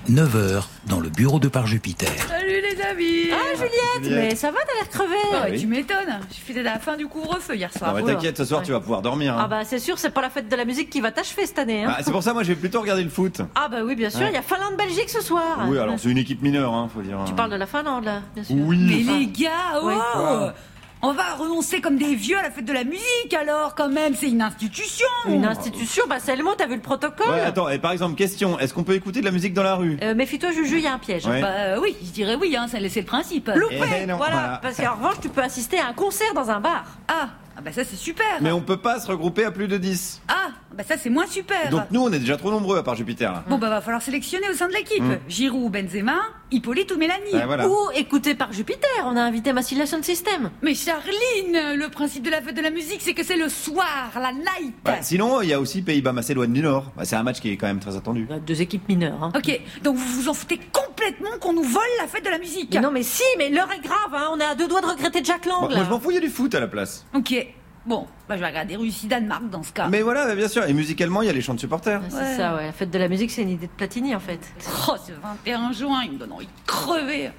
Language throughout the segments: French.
9h, dans le bureau de Par Jupiter. Salut les amis. Ah Juliette, mais ça va, t'as l'air crevée. Tu m'étonnes, j'ai fêté la fin du couvre-feu hier soir. Non mais t'inquiète, ce soir tu vas pouvoir dormir. Ah bah c'est sûr, c'est pas la fête de la musique qui va t'achever cette année. Ah, c'est pour ça moi je vais plutôt regarder le foot. Ah bah oui, bien sûr, il y a Finlande-Belgique ce soir. Oui, alors c'est une équipe mineure, faut dire. Tu parles de la Finlande là, bien sûr. Oui. Mais les gars, on va renoncer comme des vieux à la fête de la musique alors quand même, c'est une institution. Une institution, bah c'est le mot, t'as vu le protocole. Ouais, attends, et par exemple, question, est-ce qu'on peut écouter de la musique dans la rue? Méfie-toi Juju, il y a un piège. Ouais. Bah oui, je dirais oui, c'est le principe. Loupé, non, voilà. Parce qu'en revanche, tu peux assister à un concert dans un bar. Ah bah ça c'est super. Mais on peut pas se regrouper à plus de 10. Ah bah ça c'est moins super. Donc nous on est déjà trop nombreux à part Jupiter là. Bon bah va falloir sélectionner au sein de l'équipe. Giroud ou Benzema, Hippolyte ou Mélanie. Ouais, voilà. Ou écouter Par Jupiter, on a invité Massilia Sound System. Mais Charline, le principe de la fête de la musique c'est que c'est le soir, la night. Sinon il y a aussi Pays-Bas-Macédoine du Nord. C'est un match qui est quand même très attendu. Deux équipes mineures. Hein. Ok, donc vous vous en foutez complètement qu'on nous vole la fête de la musique. Mais non mais si, mais l'heure est grave, hein. On est à deux doigts de regretter Jack Lang. Moi je m'en fous, il y a du foot à la place. Ok, bon, bah je vais regarder Russie-Danemark dans ce cas. Mais voilà, bien sûr, et musicalement il y a les chants de supporters. C'est ça, ouais. La fête de la musique, c'est une idée de Platini en fait. Oh, ce 21 juin, il me donne envie de crever.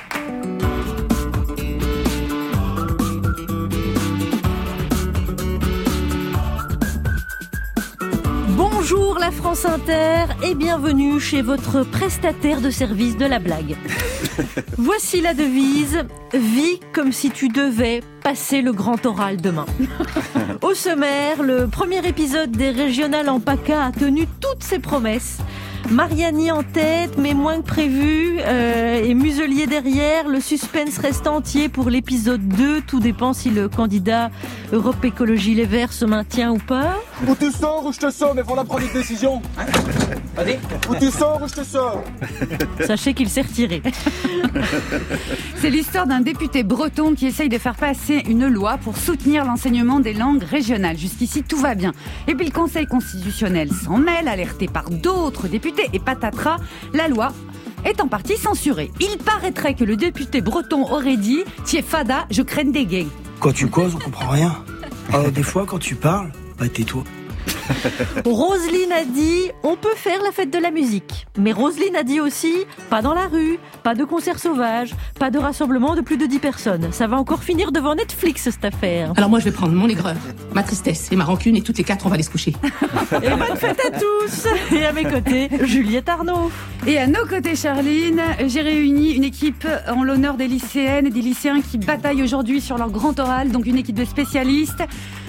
Bonjour la France Inter et bienvenue chez votre prestataire de service de la blague. Voici la devise, vis comme si tu devais passer le grand oral demain. Au sommaire, le premier épisode des Régionales en PACA a tenu toutes ses promesses. Mariani en tête, mais moins que prévu, et Muselier derrière. Le suspense reste entier pour l'épisode 2. Tout dépend si le candidat Europe Écologie Les Verts se maintient ou pas. Ou tu sors ou je te sors, mais faut la prendre une décision. Allez. Ou tu sors ou je te sors. Sachez qu'il s'est retiré. C'est l'histoire d'un député breton qui essaye de faire passer une loi pour soutenir l'enseignement des langues régionales. Jusqu'ici, tout va bien. Et puis le Conseil constitutionnel s'en mêle, alerté par d'autres députés, et patatras, la loi est en partie censurée. Il paraîtrait que le député breton aurait dit « Tiens, fada, je crains des gays ». Quand tu causes, on comprend rien. Des fois, quand tu parles, tais-toi. Roselyne a dit on peut faire la fête de la musique. Mais Roselyne a dit aussi pas dans la rue, pas de concert sauvage, pas de rassemblement de plus de 10 personnes. Ça va encore finir devant Netflix cette affaire. Alors moi je vais prendre mon aigreur, ma tristesse et ma rancune et toutes les quatre on va aller se coucher. Et bonne fête à tous. Et à mes côtés, Juliette Arnaud. Et à nos côtés, Charline, j'ai réuni une équipe en l'honneur des lycéennes et des lycéens qui bataillent aujourd'hui sur leur grand oral, donc une équipe de spécialistes.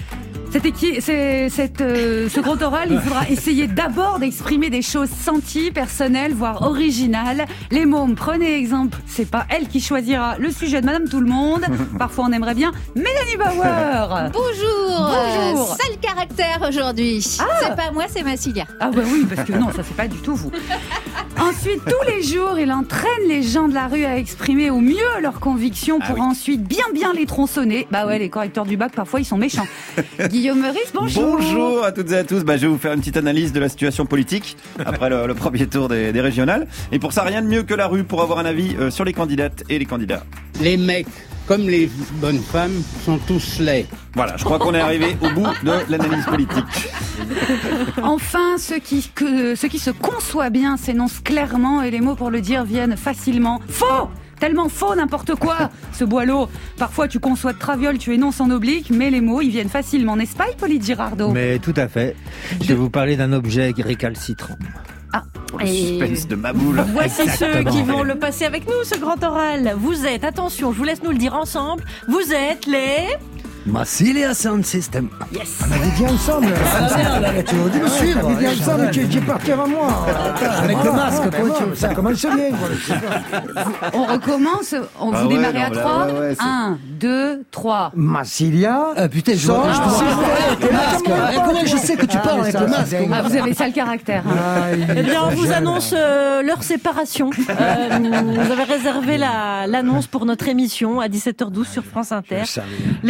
Ce grand oral, il faudra essayer d'abord d'exprimer des choses senties, personnelles, voire originales. Les mômes, prenez exemple, c'est pas elle qui choisira le sujet de Madame Tout-le-Monde. Parfois on aimerait bien Mélanie Bauer. Bonjour. Sale caractère aujourd'hui. C'est pas moi, c'est Massilia. Ah bah oui, parce que non, ça c'est pas du tout vous. Ensuite, tous les jours, il entraîne les gens de la rue à exprimer au mieux leurs convictions pour ensuite bien les tronçonner. Bah ouais, les correcteurs du bac, parfois ils sont méchants. Guillaume Meurice, bonjour. Bonjour à toutes et à tous. Je vais vous faire une petite analyse de la situation politique après le premier tour des régionales. Et pour ça, rien de mieux que la rue pour avoir un avis sur les candidates et les candidats. Les mecs, comme les bonnes femmes, sont tous laids. Voilà, je crois qu'on est arrivé au bout de l'analyse politique. Enfin, ce qui se conçoit bien s'énonce clairement et les mots pour le dire viennent facilement. Faux! Tellement faux, n'importe quoi, ce boileau. Parfois, tu conçois de traviole, tu énonces en oblique, mais les mots, ils viennent facilement, n'est-ce pas, Hippolyte Girardot? Mais tout à fait. Je vais vous parler d'un objet récalcitrant. Le suspense de Maboule. Voici ceux qui vont le passer avec nous, ce grand oral. Vous êtes, attention, je vous laisse nous le dire ensemble, vous êtes les... Massilia Sound System. Yes. On avait dit ensemble. Tu aurais dû me suivre. On avait dit ensemble, tu es parti avant moi. Avec le masque, ça commence bien. On recommence, vous démarrez à 3. 1, 2, 3. Massilia. Putain, je vois. Comment je sais que tu parles avec le masque? Ah, vous avez ça le caractère. Eh bien, on vous annonce leur séparation. Vous avez réservé l'annonce pour notre émission à 17h12 sur France Inter. Les Massilia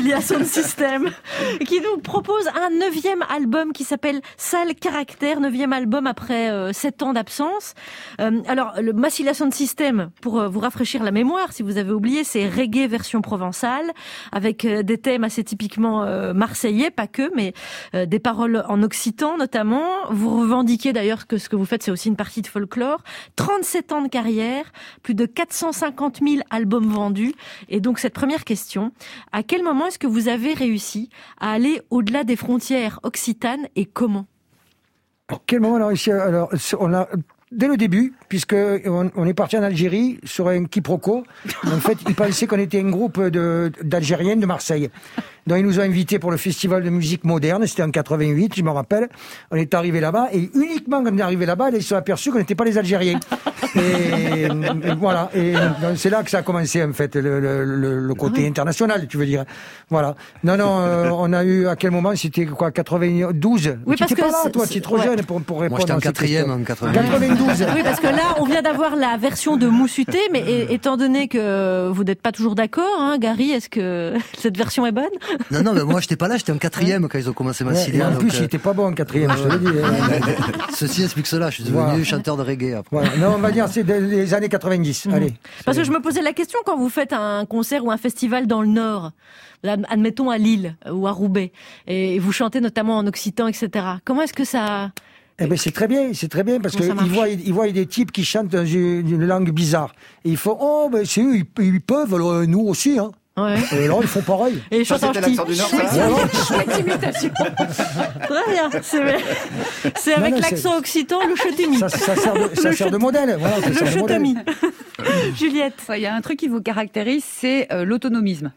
Massilia Sound System, qui nous propose un 9e album qui s'appelle Sale Caractère, 9e album après 7 ans d'absence. Alors, le Massilia Sound System, pour vous rafraîchir la mémoire, si vous avez oublié, c'est reggae version provençale, avec des thèmes assez typiquement marseillais, pas que, mais des paroles en occitan notamment. Vous revendiquez d'ailleurs que ce que vous faites, c'est aussi une partie de folklore. 37 ans de carrière, plus de 450 000 albums vendus. Et donc, cette première question, à quel moment est-ce que vous avez réussi à aller au-delà des frontières occitanes et comment ? À quel moment on a réussi ? Alors, on a... Dès le début, puisque on est parti en Algérie sur un quiproquo. En fait, ils pensaient qu'on était un groupe d'Algériens de Marseille. Donc, ils nous ont invités pour le festival de musique moderne. C'était en 88, je me rappelle. On est arrivé là-bas et uniquement quand on est arrivé là-bas, ils se sont aperçus qu'on n'était pas les Algériens. Et voilà. Et donc, c'est là que ça a commencé, en fait, le côté international, tu veux dire. Voilà. Non, on a eu, à quel moment? C'était quoi, 92? Oui, tu n'étais pas là, toi, tu es trop jeune pour répondre. Moi, j'étais en 4e en 92. Oui, parce que là, on vient d'avoir la version de Moussuté, mais étant donné que vous n'êtes pas toujours d'accord, hein, Gary, est-ce que cette version est bonne? Non, mais moi, j'étais pas là, j'étais en 4e quand ils ont commencé Massilia. En plus, il était pas bon en 4e, je te le dis. Ceci explique cela, je suis devenu chanteur de reggae après. Voilà. Non, on va dire, c'est des années 90. Allez. Parce que je me posais la question, quand vous faites un concert ou un festival dans le Nord, admettons à Lille ou à Roubaix, et vous chantez notamment en occitan, etc. Comment est-ce que ça... Eh ben c'est très bien, parce qu'ils voient des types qui chantent dans une langue bizarre. Et ils font, oh, ben c'est eux, ils peuvent, alors nous aussi, hein. Ouais. Et alors ils font pareil. Et ils chantent en ch'ti. Chouette imitation. Très bien. C'est avec l'accent occitan, le ch'timi. Ça sert de modèle. Voilà, le ch'timi. Juliette. Il y a un truc qui vous caractérise, c'est l'autonomisme.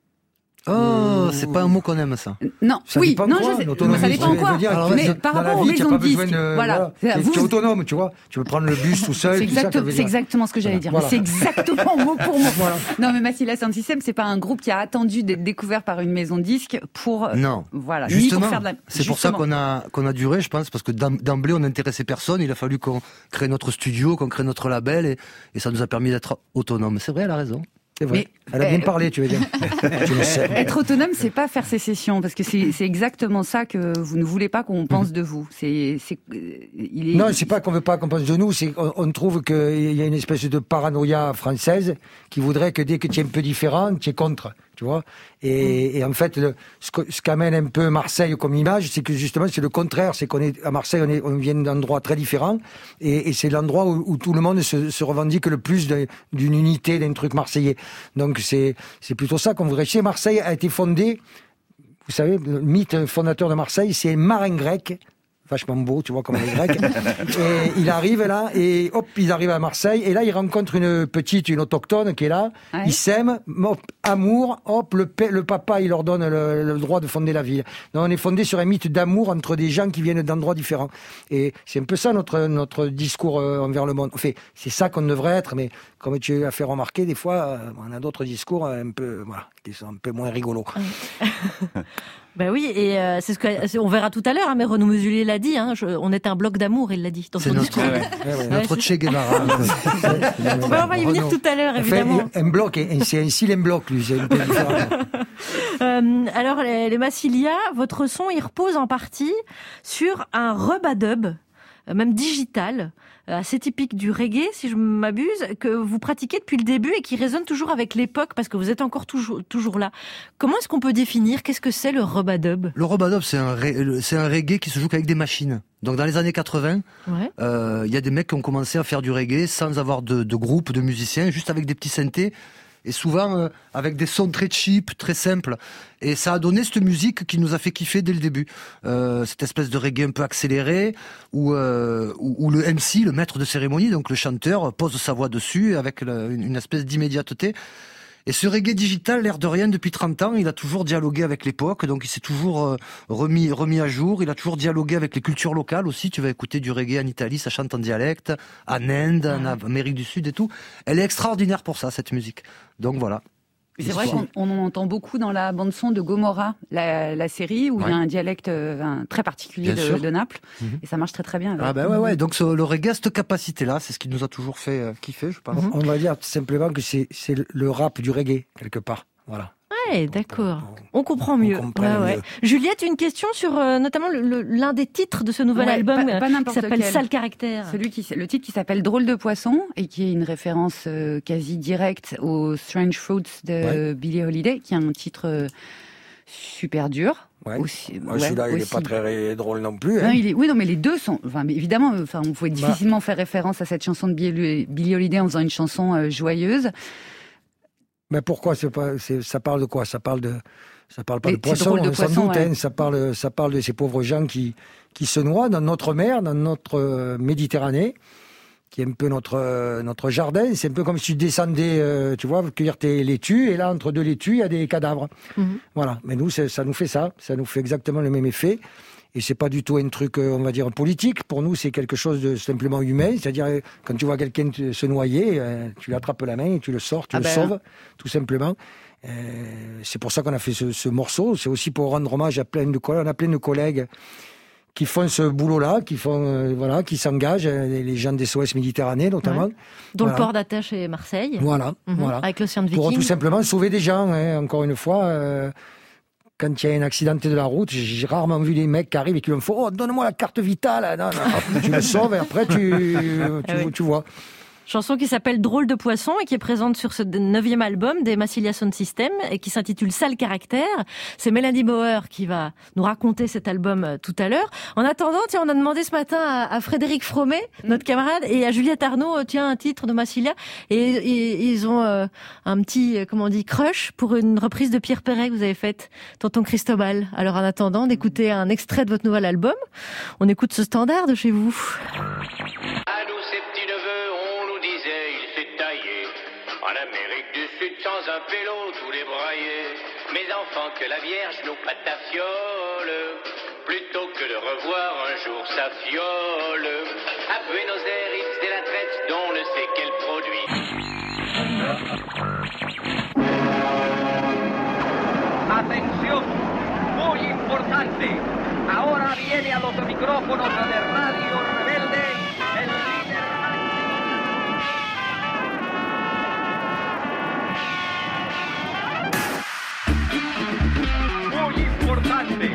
Oh, c'est pas un mot qu'on aime, ça. Non, ça oui, dépend non, quoi, je sais. Ça dépend quoi. Mais par rapport aux maisons de disques, voilà. Tu es autonome, tu vois. Tu peux prendre le bus tout seul. C'est exactement ce que j'allais dire. Voilà. C'est exactement mot pour mot. Voilà. Non, mais Massilia Sound System, c'est pas un groupe qui a attendu d'être découvert par une maison de disques pour. Non. Voilà. Justement. Ni pour faire de la... C'est pour ça qu'on a duré, je pense, parce que d'emblée, on n'intéressait personne. Il a fallu qu'on crée notre studio, qu'on crée notre label, et ça nous a permis d'être autonomes. C'est vrai, elle a raison. C'est vrai. Elle a bien parlé, tu veux dire. Tu le sais. Être autonome, c'est pas faire sécession, parce que c'est exactement ça que vous ne voulez pas qu'on pense de vous. Non, c'est pas qu'on veut pas qu'on pense de nous, c'est qu'on trouve qu'il y a une espèce de paranoïa française qui voudrait que dès que tu es un peu différent, tu es contre, tu vois. Et en fait, ce qu'amène un peu Marseille comme image, c'est que justement, c'est le contraire. C'est à Marseille, on vient d'endroits très différents, et c'est l'endroit où tout le monde se revendique le plus d'une unité, d'un truc marseillais. Donc c'est plutôt ça qu'on voudrait. Chez Marseille a été fondé, vous savez, le mythe fondateur de Marseille, c'est un marin grec, vachement beau, tu vois, comme les Grecs. Et il arrive là, et hop, il arrive à Marseille, et là, il rencontre une autochtone qui est là, ouais. Ils s'aiment, hop, amour, hop, le papa, il leur donne le droit de fonder la ville. Donc, on est fondé sur un mythe d'amour entre des gens qui viennent d'endroits différents. Et c'est un peu ça notre discours envers le monde. Enfin, c'est ça qu'on devrait être, mais comme tu as fait remarquer, des fois, on a d'autres discours un peu, voilà, qui sont un peu moins rigolos. Ben oui, et c'est ce que on verra tout à l'heure, hein, mais Renaud Muselier l'a dit, hein, on est un bloc d'amour, il l'a dit dans son discours. Notre Che Guevara. On va y venir tout à l'heure, évidemment. Enfin, un bloc, c'est un silent bloc, lui, c'est un peu différent. Alors, les Massilia, votre son, il repose en partie sur un rub-a-dub, même digital, assez typique du reggae, si je m'abuse, que vous pratiquez depuis le début et qui résonne toujours avec l'époque, parce que vous êtes encore toujours là. Comment est-ce qu'on peut définir qu'est-ce que c'est le rub-a-dub ? Le rub-a-dub, c'est un reggae qui se joue qu'avec des machines. Donc dans les années 80, y a des mecs qui ont commencé à faire du reggae sans avoir de groupe, de musiciens, juste avec des petits synthés. Et souvent avec des sons très cheap, très simples. Et ça a donné cette musique qui nous a fait kiffer dès le début. Cette espèce de reggae un peu accéléré, où le MC, le maître de cérémonie, donc le chanteur, pose sa voix dessus avec une espèce d'immédiateté. Et ce reggae digital, l'air de rien, depuis 30 ans, il a toujours dialogué avec l'époque, donc il s'est toujours remis à jour, il a toujours dialogué avec les cultures locales aussi. Tu vas écouter du reggae en Italie, ça chante en dialecte, en Inde, en Amérique du Sud et tout. Elle est extraordinaire pour ça, cette musique. Donc voilà. C'est vrai qu'on en entend beaucoup dans la bande-son de Gomorrah, la série, où il y a un dialecte très particulier de Naples, et ça marche très très bien. Ouais. Donc le reggae, cette capacité-là, c'est ce qui nous a toujours fait kiffer, je pense. On va dire simplement que c'est le rap du reggae, quelque part. Voilà. Ouais, Ouais, d'accord. On comprend mieux. Mieux. Juliette, une question sur notamment l'un des titres de ce nouvel album qui s'appelle Sale Caractère. Le titre qui s'appelle Drôle de poisson et qui est une référence quasi directe au Strange Fruits de Billie Holiday, qui est un titre super dur. Ouais. Celui-là, il n'est pas très drôle non plus. Non, mais les deux sont. Mais évidemment, on pouvait difficilement faire référence à cette chanson de Billie Holiday en faisant une chanson joyeuse. Mais pourquoi ça parle de quoi ? Ça parle pas de poisson, sans doute. Ouais. Ça parle de ces pauvres gens qui se noient dans notre mer, dans notre Méditerranée, qui est un peu notre jardin. C'est un peu comme si tu descendais, tu vois, cueillir tes laitues, et là, entre deux laitues, il y a des cadavres. Voilà. Mais nous, ça nous fait ça. Ça nous fait exactement le même effet. Et c'est pas du tout un truc, on va dire, politique. Pour nous, c'est quelque chose de simplement humain. C'est-à-dire, quand tu vois quelqu'un se noyer, tu lui attrapes la main et tu le sors, tu le sauves, tout simplement. C'est pour ça qu'on a fait ce morceau. C'est aussi pour rendre hommage à plein de collègues. On a plein de collègues qui font ce boulot-là, qui s'engagent, les gens des SOS Méditerranée notamment. Dont le port d'Attache et Marseille. Voilà. Avec l'Océan de Viking. Pour tout simplement sauver des gens, encore une fois. Quand il y a un accidenté de la route, j'ai rarement vu des mecs qui arrivent et qui me font « Oh, donne-moi la carte vitale !» Non. Tu le sauves et après tu vois. Chanson qui s'appelle Drôle de poisson et qui est présente sur ce 9e album des Massilia Sound System et qui s'intitule Sale Caractère. C'est Mélanie Bauer qui va nous raconter cet album tout à l'heure. En attendant, on a demandé ce matin à Frédéric Fromet, notre camarade, et à Juliette Arnaud, un titre de Massilia, et ils ont un petit, crush pour une reprise de Pierre Perret que vous avez faite, Tonton Cristobal. Alors en attendant d'écouter un extrait de votre nouvel album, on écoute ce standard de chez vous. À nous, ces petits neveux, on nous disait, il s'est taillé en Amérique du Sud sans un pélo, tous les braillés. Mes enfants, que la Vierge nous pâte ta fiole, plutôt que de revoir un jour sa fiole. À Buenos Aires, c'est la traite dont ne sait quel produit. Atención, muy importante. Ahora viene a los micrófonos de Radio Rebelde el líder. Muy importante.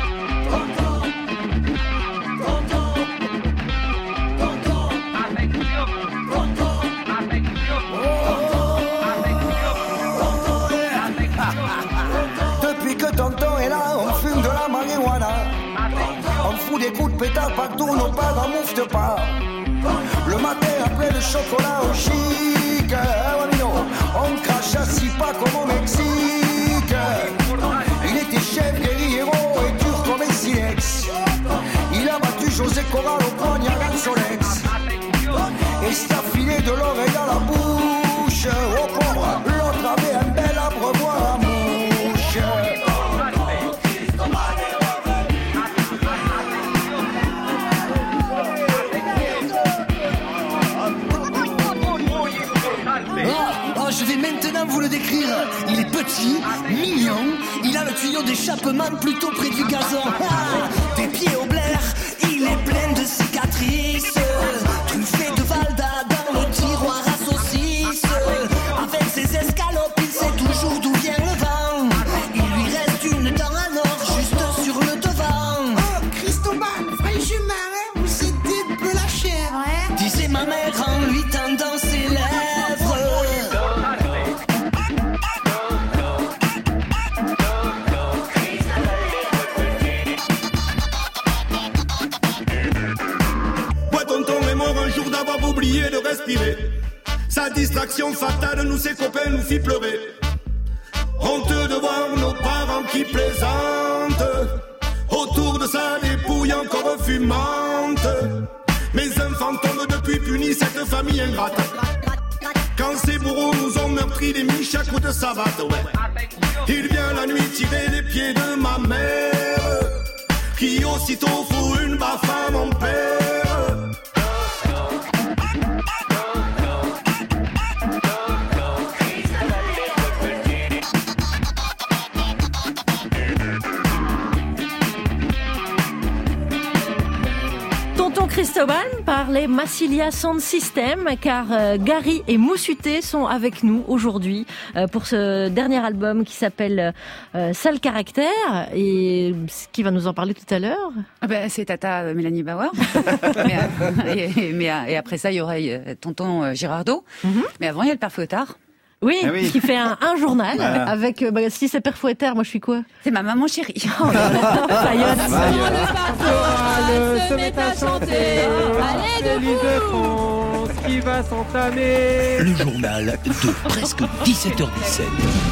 Depuis que tonton est là, on fume de la marijuana. On fout des coups de pétard partout, nos parents mouftent pas. Le matin après le chocolat au chic, on crache assis pas comme au Mexique. Il était chef, guerriero et dur comme un silex. Il a battu José Corral au poignard à Solex. Et s'est affilé de l'oreille à la bouche. Au pauvre, l'autre avait un bel abreuvoir à mouche. Je vais maintenant vous le décrire. Il est petit, mignon, il a le tuyau d'échappement plutôt près du gazon. Des pieds au blaire, il est plein de cicatrices. Truffé de Valda dans le tiroir à saucisses. Avec ses escalopes, il sait toujours d'où vient le vent. Il lui reste une dent à l'or juste sur le devant. Oh, Cristobal, franchement, vous êtes peu la chair, hein? Disait ma mère en lui tendant ses lèvres. D'avoir oublié de respirer. Sa distraction fatale, nous ses copains nous fit pleurer. Honteux de voir nos parents qui plaisantent autour de sa dépouille encore fumante. Mes enfants tombent depuis punis cette famille ingrate. Quand ces bourreaux nous ont meurtris des miches à coups de savate, ouais. Il vient la nuit tirer les pieds de ma mère, qui aussitôt fout une baffe à mon père. Cristobal par les Massilia Sound System, car Gary et Moussuté sont avec nous aujourd'hui pour ce dernier album qui s'appelle Sale Caractère, et qui va nous en parler tout à l'heure. C'est Tata Mélanie Bauer. Et après ça, il y aurait tonton Girardot. Mais avant, il y a le père Fouettard. Oui, qui fait un journal avec... si c'est père Fouettard, moi je suis quoi? C'est ma maman chérie. Oh là là, se met à chanter. Allez de France qui va s'entamer. Le journal de presque 17h17.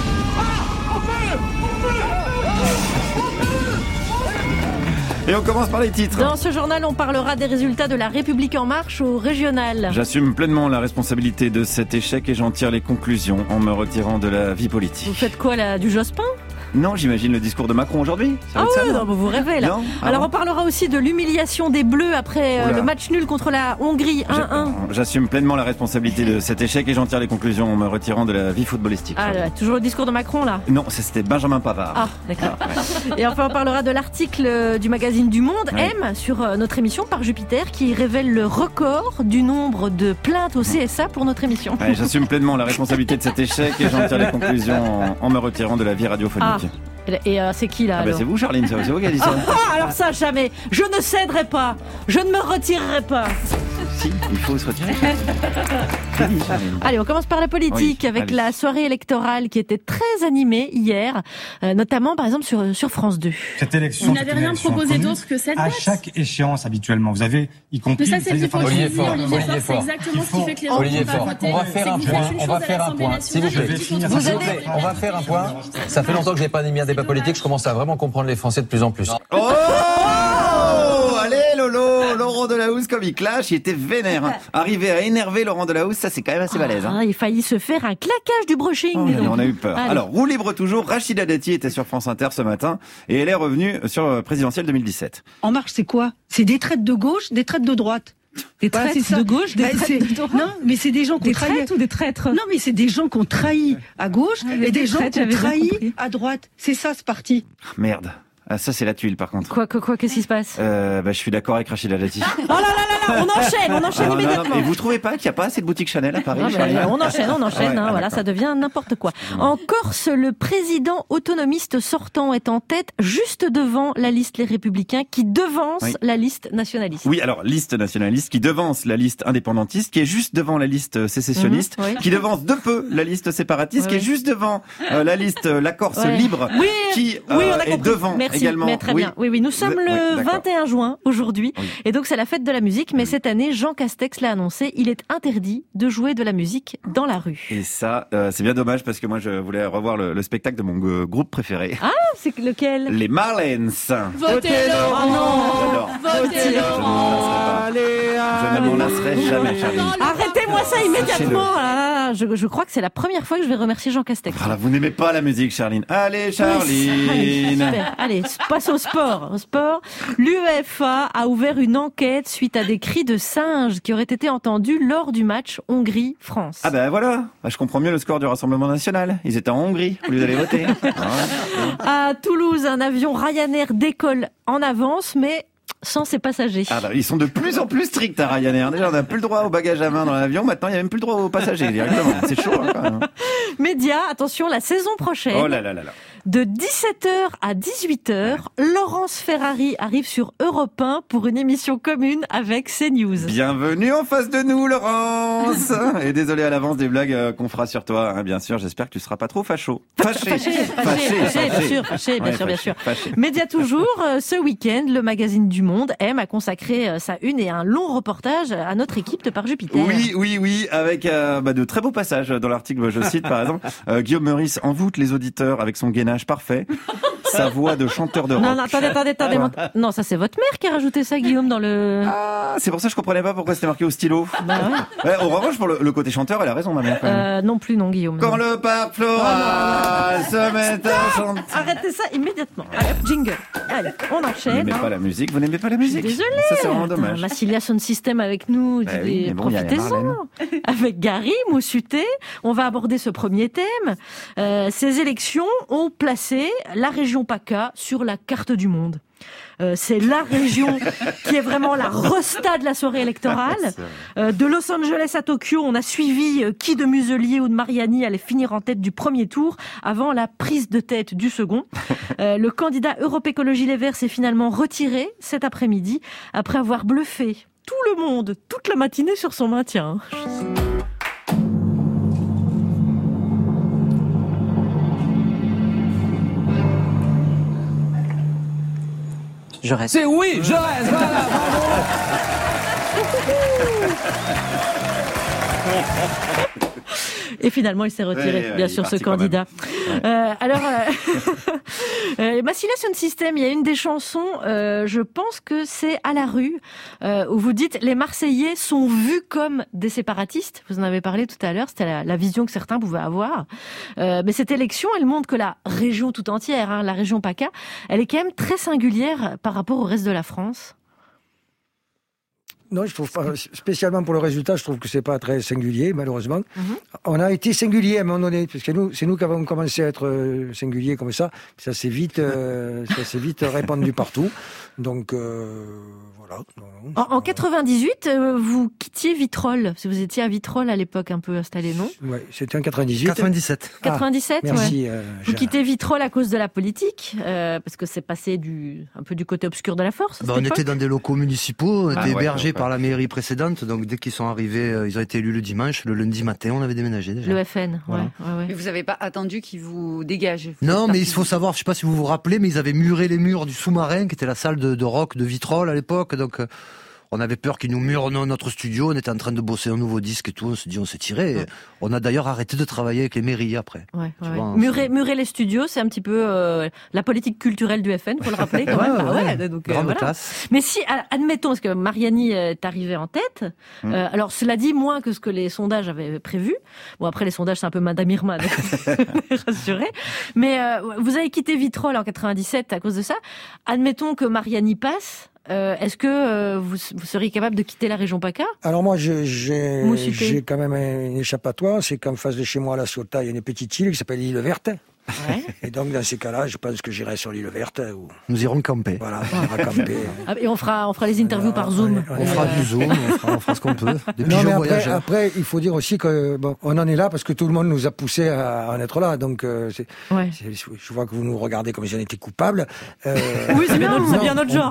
Et on commence par les titres. Dans ce journal, on parlera des résultats de La République En Marche au régional. J'assume pleinement la responsabilité de cet échec et j'en tire les conclusions en me retirant de la vie politique. Vous faites quoi là, du Jospin? Non, j'imagine le discours de Macron aujourd'hui. Ah oui, non, vous rêvez là. Alors on parlera aussi de l'humiliation des Bleus après le match nul contre la Hongrie 1-1. J'assume pleinement la responsabilité de cet échec et j'en tire les conclusions en me retirant de la vie footballistique. Ah, toujours le discours de Macron là? Non, c'était Benjamin Pavard. Ah, d'accord. Et enfin on parlera de l'article du magazine du Monde, M, sur notre émission Par Jupiter, qui révèle le record du nombre de plaintes au CSA pour notre émission. J'assume pleinement la responsabilité de cet échec et j'en tire les conclusions en me retirant de la vie radiophonique. Et c'est qui là? C'est vous, Charline, c'est vous qui a dit ça. Alors ça, jamais. Je ne céderai pas. Je ne me retirerai pas. Si, il faut se retirer. Allez, on commence par la politique avec la soirée électorale qui était très animée hier, notamment par exemple sur France 2. Cette élection, vous n'avez rien proposé d'autre que cette date. À chaque échéance habituellement, vous avez y compris. Mais ça, c'est Olivier Faure. C'est exactement ce qui fait que les gens Olivier Faure, on va faire un point. On va faire un point. S'il vous plaît, on va faire un point. Ça fait longtemps que je n'ai pas animé un débat politique. Je commence à vraiment comprendre les Français de plus en plus. Oh, allez Lolo, Laurent Delahousse comme il clash, il était vénère. Arrivé à énerver Laurent Delahousse, ça c'est quand même assez balèze. Il faillit se faire un claquage du brushing. On a eu peur. Allez. Alors, roue libre toujours, Rachida Dati était sur France Inter ce matin et elle est revenue sur présidentielle 2017. En Marche, c'est quoi? C'est des traites de gauche, des traites de droite. Des traites de gauche, des traites de droite. Non, mais c'est des gens qui ont trahi. Ou des traîtres? Non, mais c'est des gens qui ont trahi à gauche et des gens qui ont trahi à droite. C'est ça, ce parti. Merde. Ah, ça, c'est la tuile, par contre. Quoi, qu'est-ce qui se passe? Je suis d'accord avec Rachida Dati. Oh là là, on enchaîne immédiatement. Et vous trouvez pas qu'il n'y a pas assez de boutiques Chanel à Paris? On enchaîne, voilà, ça devient n'importe quoi. En Corse, le président autonomiste sortant est en tête, juste devant la liste Les Républicains, qui devance la liste nationaliste. Oui, alors, liste nationaliste, qui devance la liste indépendantiste, qui est juste devant la liste sécessionniste, qui devance de peu la liste séparatiste, qui est juste devant la liste La Corse libre, qui est devant. Merci, également. mais très bien. Oui, nous sommes le 21 juin aujourd'hui, et donc c'est la fête de la musique, mais cette année, Jean Castex l'a annoncé, il est interdit de jouer de la musique dans la rue. Et ça, c'est bien dommage, parce que moi, je voulais revoir le spectacle de mon groupe préféré. Ah, c'est lequel? Les Marlens. Votez Laurent. Non. Votez Laurent. Je ne m'en lasserai jamais, Charline. Arrêtez-moi ça immédiatement. Je crois que c'est la première fois que je vais remercier Jean Castex. Voilà, vous n'aimez pas la musique, Charline. Allez, Charline. Allez, passe au sport. L'UEFA a ouvert une enquête suite à des cris de singes qui auraient été entendus lors du match Hongrie-France. Ah ben voilà, je comprends mieux le score du Rassemblement National. Ils étaient en Hongrie au lieu d'aller voter. À Toulouse, un avion Ryanair décolle en avance, mais sans ses passagers. Ah bah, ils sont de plus en plus stricts à Ryanair. Déjà, on n'a plus le droit au bagage à main dans l'avion. Maintenant, il n'y a même plus le droit aux passagers directement. C'est chaud, quand même. Média, attention, la saison prochaine. Oh là là là là. De 17h à 18h, Laurence Ferrari arrive sur Europe 1 pour une émission commune avec CNews. Bienvenue en face de nous, Laurence. Et désolé à l'avance des blagues qu'on fera sur toi, hein, bien sûr. J'espère que tu seras pas trop facho. Fâché, bien sûr. Média toujours, ce week-end, le magazine du Monde, M, a consacré sa une et un long reportage à notre équipe de Par Jupiter. Oui, avec de très beaux passages dans l'article. Je cite par exemple, Guillaume Meurice envoûte les auditeurs avec son gainage parfait, sa voix de chanteur de rock. Non, attendez. Non, ça c'est votre mère qui a rajouté ça, Guillaume, dans le... Ah, c'est pour ça que je comprenais pas pourquoi c'était marqué au stylo. En revanche, pour le côté chanteur, elle a raison, ma mère. Non plus, non, Guillaume. Quand le pape floral se met à chanter. Arrêtez ça immédiatement. Allez, jingle. Allez, on enchaîne. Vous n'aimez pas la musique, vous n'aimez pas la musique. Désolée. Ça, c'est vraiment dommage. Massilia Sound System avec nous. Profitez-en. Avec Gary, Moussuté, on va aborder ce premier thème. Ces élections ont placé la région PACA sur la carte du monde. C'est la région qui est vraiment la resta de la soirée électorale. De Los Angeles à Tokyo, on a suivi qui de Muselier ou de Mariani allait finir en tête du premier tour avant la prise de tête du second. Le candidat Europe Écologie Les Verts s'est finalement retiré cet après-midi après avoir bluffé tout le monde toute la matinée sur son maintien. Je reste. C'est oui, je reste. Voilà, Et finalement, il s'est retiré, bien sûr, ce candidat. Massilia Sound System, il y a une des chansons, je pense que c'est À la rue, où vous dites « Les Marseillais sont vus comme des séparatistes ». Vous en avez parlé tout à l'heure, c'était la vision que certains pouvaient avoir. Mais cette élection, elle montre que la région tout entière, la région PACA, elle est quand même très singulière par rapport au reste de la France. Non, je trouve pas, spécialement pour le résultat, je trouve que c'est pas très singulier, malheureusement. On a été singulier à un moment donné, parce que c'est nous qui avons commencé à être singuliers comme ça. Ça s'est vite répandu partout. Donc, voilà. En 98, vous quittiez Vitrolles. Vous étiez à Vitrolles à l'époque, un peu installé, non? Ouais, c'était en 98. 97. 97, merci, ouais. Vous quittez Vitrolles à cause de la politique, parce que c'est passé un peu du côté obscur de la force. On était dans des locaux municipaux, on était hébergés par la mairie précédente, donc dès qu'ils sont arrivés, ils ont été élus le dimanche, le lundi matin, on avait déménagé déjà. Le FN, voilà. Ouais. Mais vous n'avez pas attendu qu'ils vous dégagent? Non, mais il faut savoir, je sais pas si vous vous rappelez, mais ils avaient muré les murs du sous-marin, qui était la salle de rock de Vitrolles à l'époque, donc on avait peur qu'ils nous murent notre studio, on était en train de bosser un nouveau disque et tout, on s'est dit on s'est tiré. Ouais. On a d'ailleurs arrêté de travailler avec les mairies après. Ouais. Murer les studios, c'est un petit peu la politique culturelle du FN, faut le rappeler quand même. Donc, grande classe. Mais si, admettons, parce que Mariani est arrivé en tête, alors cela dit moins que ce que les sondages avaient prévu. Bon, après les sondages c'est un peu Madame Irma, donc rassurez. Mais vous avez quitté Vitrolles en 97 à cause de ça. Admettons que Mariani passe. Est-ce que vous seriez capable de quitter la région PACA? Alors moi, j'ai quand même un échappatoire. C'est qu'en face de chez moi, à La Ciotat, il y a une petite île qui s'appelle l'île Verte. Ouais. Et donc, dans ces cas-là, je pense que j'irai sur l'île Verte. Nous irons camper. Voilà, on ira camper. Et on fera les interviews par Zoom. On fera du Zoom, on fera ce qu'on peut. Des pigeons voyageurs. Après, il faut dire aussi que on en est là parce que tout le monde nous a poussé à en être là. Donc, je vois que vous nous regardez comme si on était coupables. Oui, c'est bien notre genre.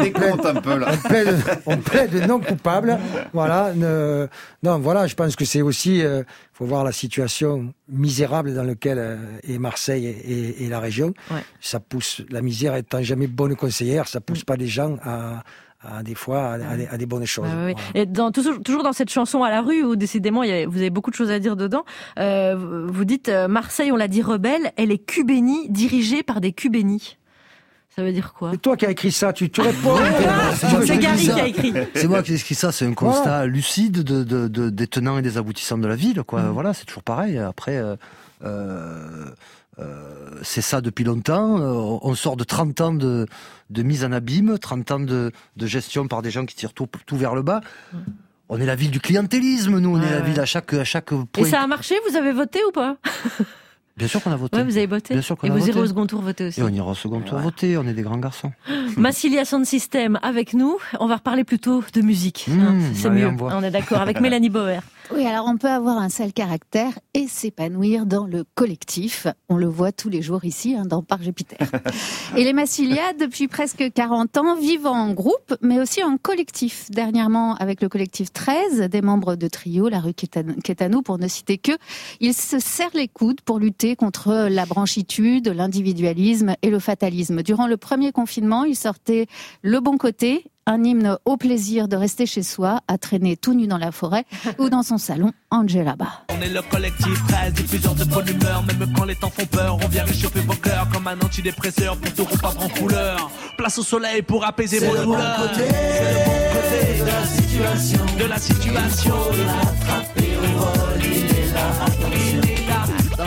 On plaide de non coupables. Voilà. Voilà, je pense que c'est aussi... faut voir la situation misérable dans laquelle est Marseille et la région. Ouais. Ça pousse, la misère étant jamais bonne conseillère, ça pousse pas les gens à des fois à des bonnes choses. Oui. Voilà. Et toujours dans cette chanson À la rue, où décidément vous avez beaucoup de choses à dire dedans, vous dites Marseille, on l'a dit rebelle, elle est cubénie, dirigée par des cubénis. Ça veut dire quoi? C'est toi qui as écrit ça, tu réponds. C'est Gary qui a écrit. C'est moi qui ai écrit ça, c'est un constat lucide des tenants et des aboutissants de la ville, quoi. Voilà, c'est toujours pareil. Après, c'est ça depuis longtemps. On sort de 30 ans de mise en abîme, 30 ans de gestion par des gens qui tirent tout vers le bas. On est la ville du clientélisme, nous. On est la ville à chaque point. Et ça a marché? Vous avez voté ou pas? Bien sûr qu'on a voté. Ouais, vous avez voté. Bien sûr qu'on et a vous voté. irez au second tour voter aussi. Et on ira au second tour voter, on est des grands garçons. Massilia Sound System avec nous. On va reparler plutôt de musique. C'est mieux, on est d'accord, avec Mélanie Bauer. Oui, alors on peut avoir un sale caractère et s'épanouir dans le collectif. On le voit tous les jours ici, dans Parc Jupiter. Et les Massilia, depuis presque 40 ans, vivent en groupe, mais aussi en collectif. Dernièrement, avec le collectif 13, des membres de Trio, La Rue Quétanou, pour ne citer que, ils se serrent les coudes pour lutter contre la branchitude, l'individualisme et le fatalisme. Durant le premier confinement, ils sortaient Le Bon Côté, un hymne au plaisir de rester chez soi, à traîner tout nu dans la forêt ou dans son salon, Angela Bas. On est le collectif 13, diffuseur de bonne humeur, même quand les temps font peur, on vient réchauffer vos cœurs comme un antidépresseur pour te repas en couleur. Place au soleil pour apaiser vos douleurs. C'est le bon côté de la situation, de l'attraper au vol, il est là, attention.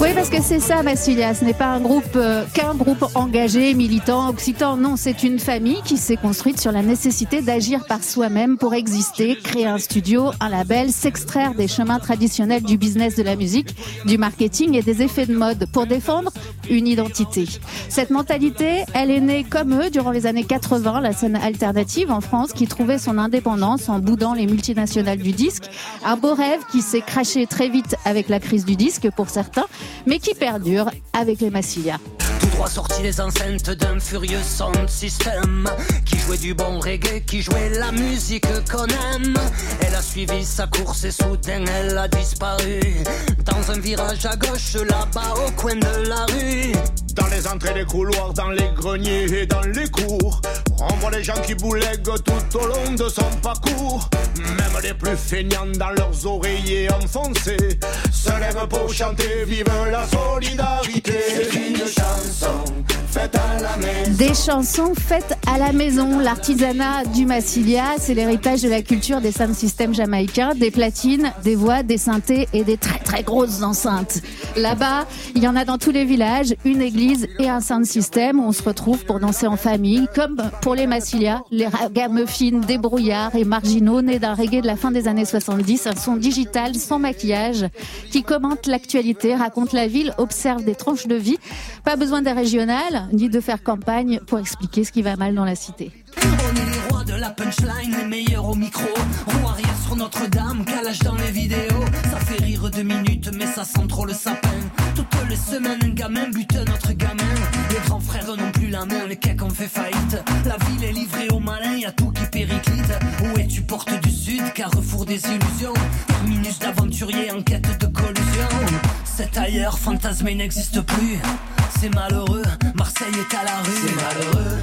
Oui, parce que c'est ça, Massilia. Ce n'est pas un groupe qu'un groupe engagé, militant, occitan. Non, c'est une famille qui s'est construite sur la nécessité d'agir par soi-même pour exister, créer un studio, un label, s'extraire des chemins traditionnels du business de la musique, du marketing et des effets de mode pour défendre une identité. Cette mentalité, elle est née comme eux durant les années 80, la scène alternative en France qui trouvait son indépendance en boudant les multinationales du disque. Un beau rêve qui s'est craché très vite avec la crise du disque pour certains, mais qui perdure avec les Massilia. Tout droit sorti des enceintes d'un furieux sound system qui jouait du bon reggae, qui jouait la musique qu'on aime. Elle a suivi sa course et soudain elle a disparu dans un virage à gauche là-bas au coin de la rue. Dans les entrées des couloirs, dans les greniers et dans les cours, on voit les gens qui boulèguent tout au long de son parcours. Même les plus feignants dans leurs oreillers enfoncés se lèvent pour chanter vive la solidarité. Une chanson faite à la maison. Des chansons faites à la maison. L'artisanat du Massilia, c'est l'héritage de la culture des sound systems jamaïcains, des platines, des voix, des synthés et des très très grosses enceintes. Là-bas, il y en a dans tous les villages, une église et un sound system où on se retrouve pour danser en famille, comme pour les Massilia, les ragamuffins débrouillards et marginaux nés d'un reggae de la fin des années 70, un son digital sans maquillage qui commente l'actualité, raconte la ville, observe des tranches de vie. Pas besoin des régionales ni de faire campagne pour expliquer ce qui va mal dans la cité. On est les rois de la punchline, les meilleurs au micro. Roue arrière sur Notre-Dame, calage dans les vidéos. Ça fait rire 2 minutes, mais ça sent trop le sapin. Toutes les semaines, un gamin bute un autre gamin. Les grands frères n'ont plus la main, les cakes ont fait faillite. La ville est livrée aux malins, y'a tout qui périclite. Où es-tu, porte du sud, carrefour des illusions? Terminus d'aventuriers en quête de collusion. C'est ailleurs, fantasmé n'existe plus. C'est malheureux, Marseille est à la rue. C'est malheureux.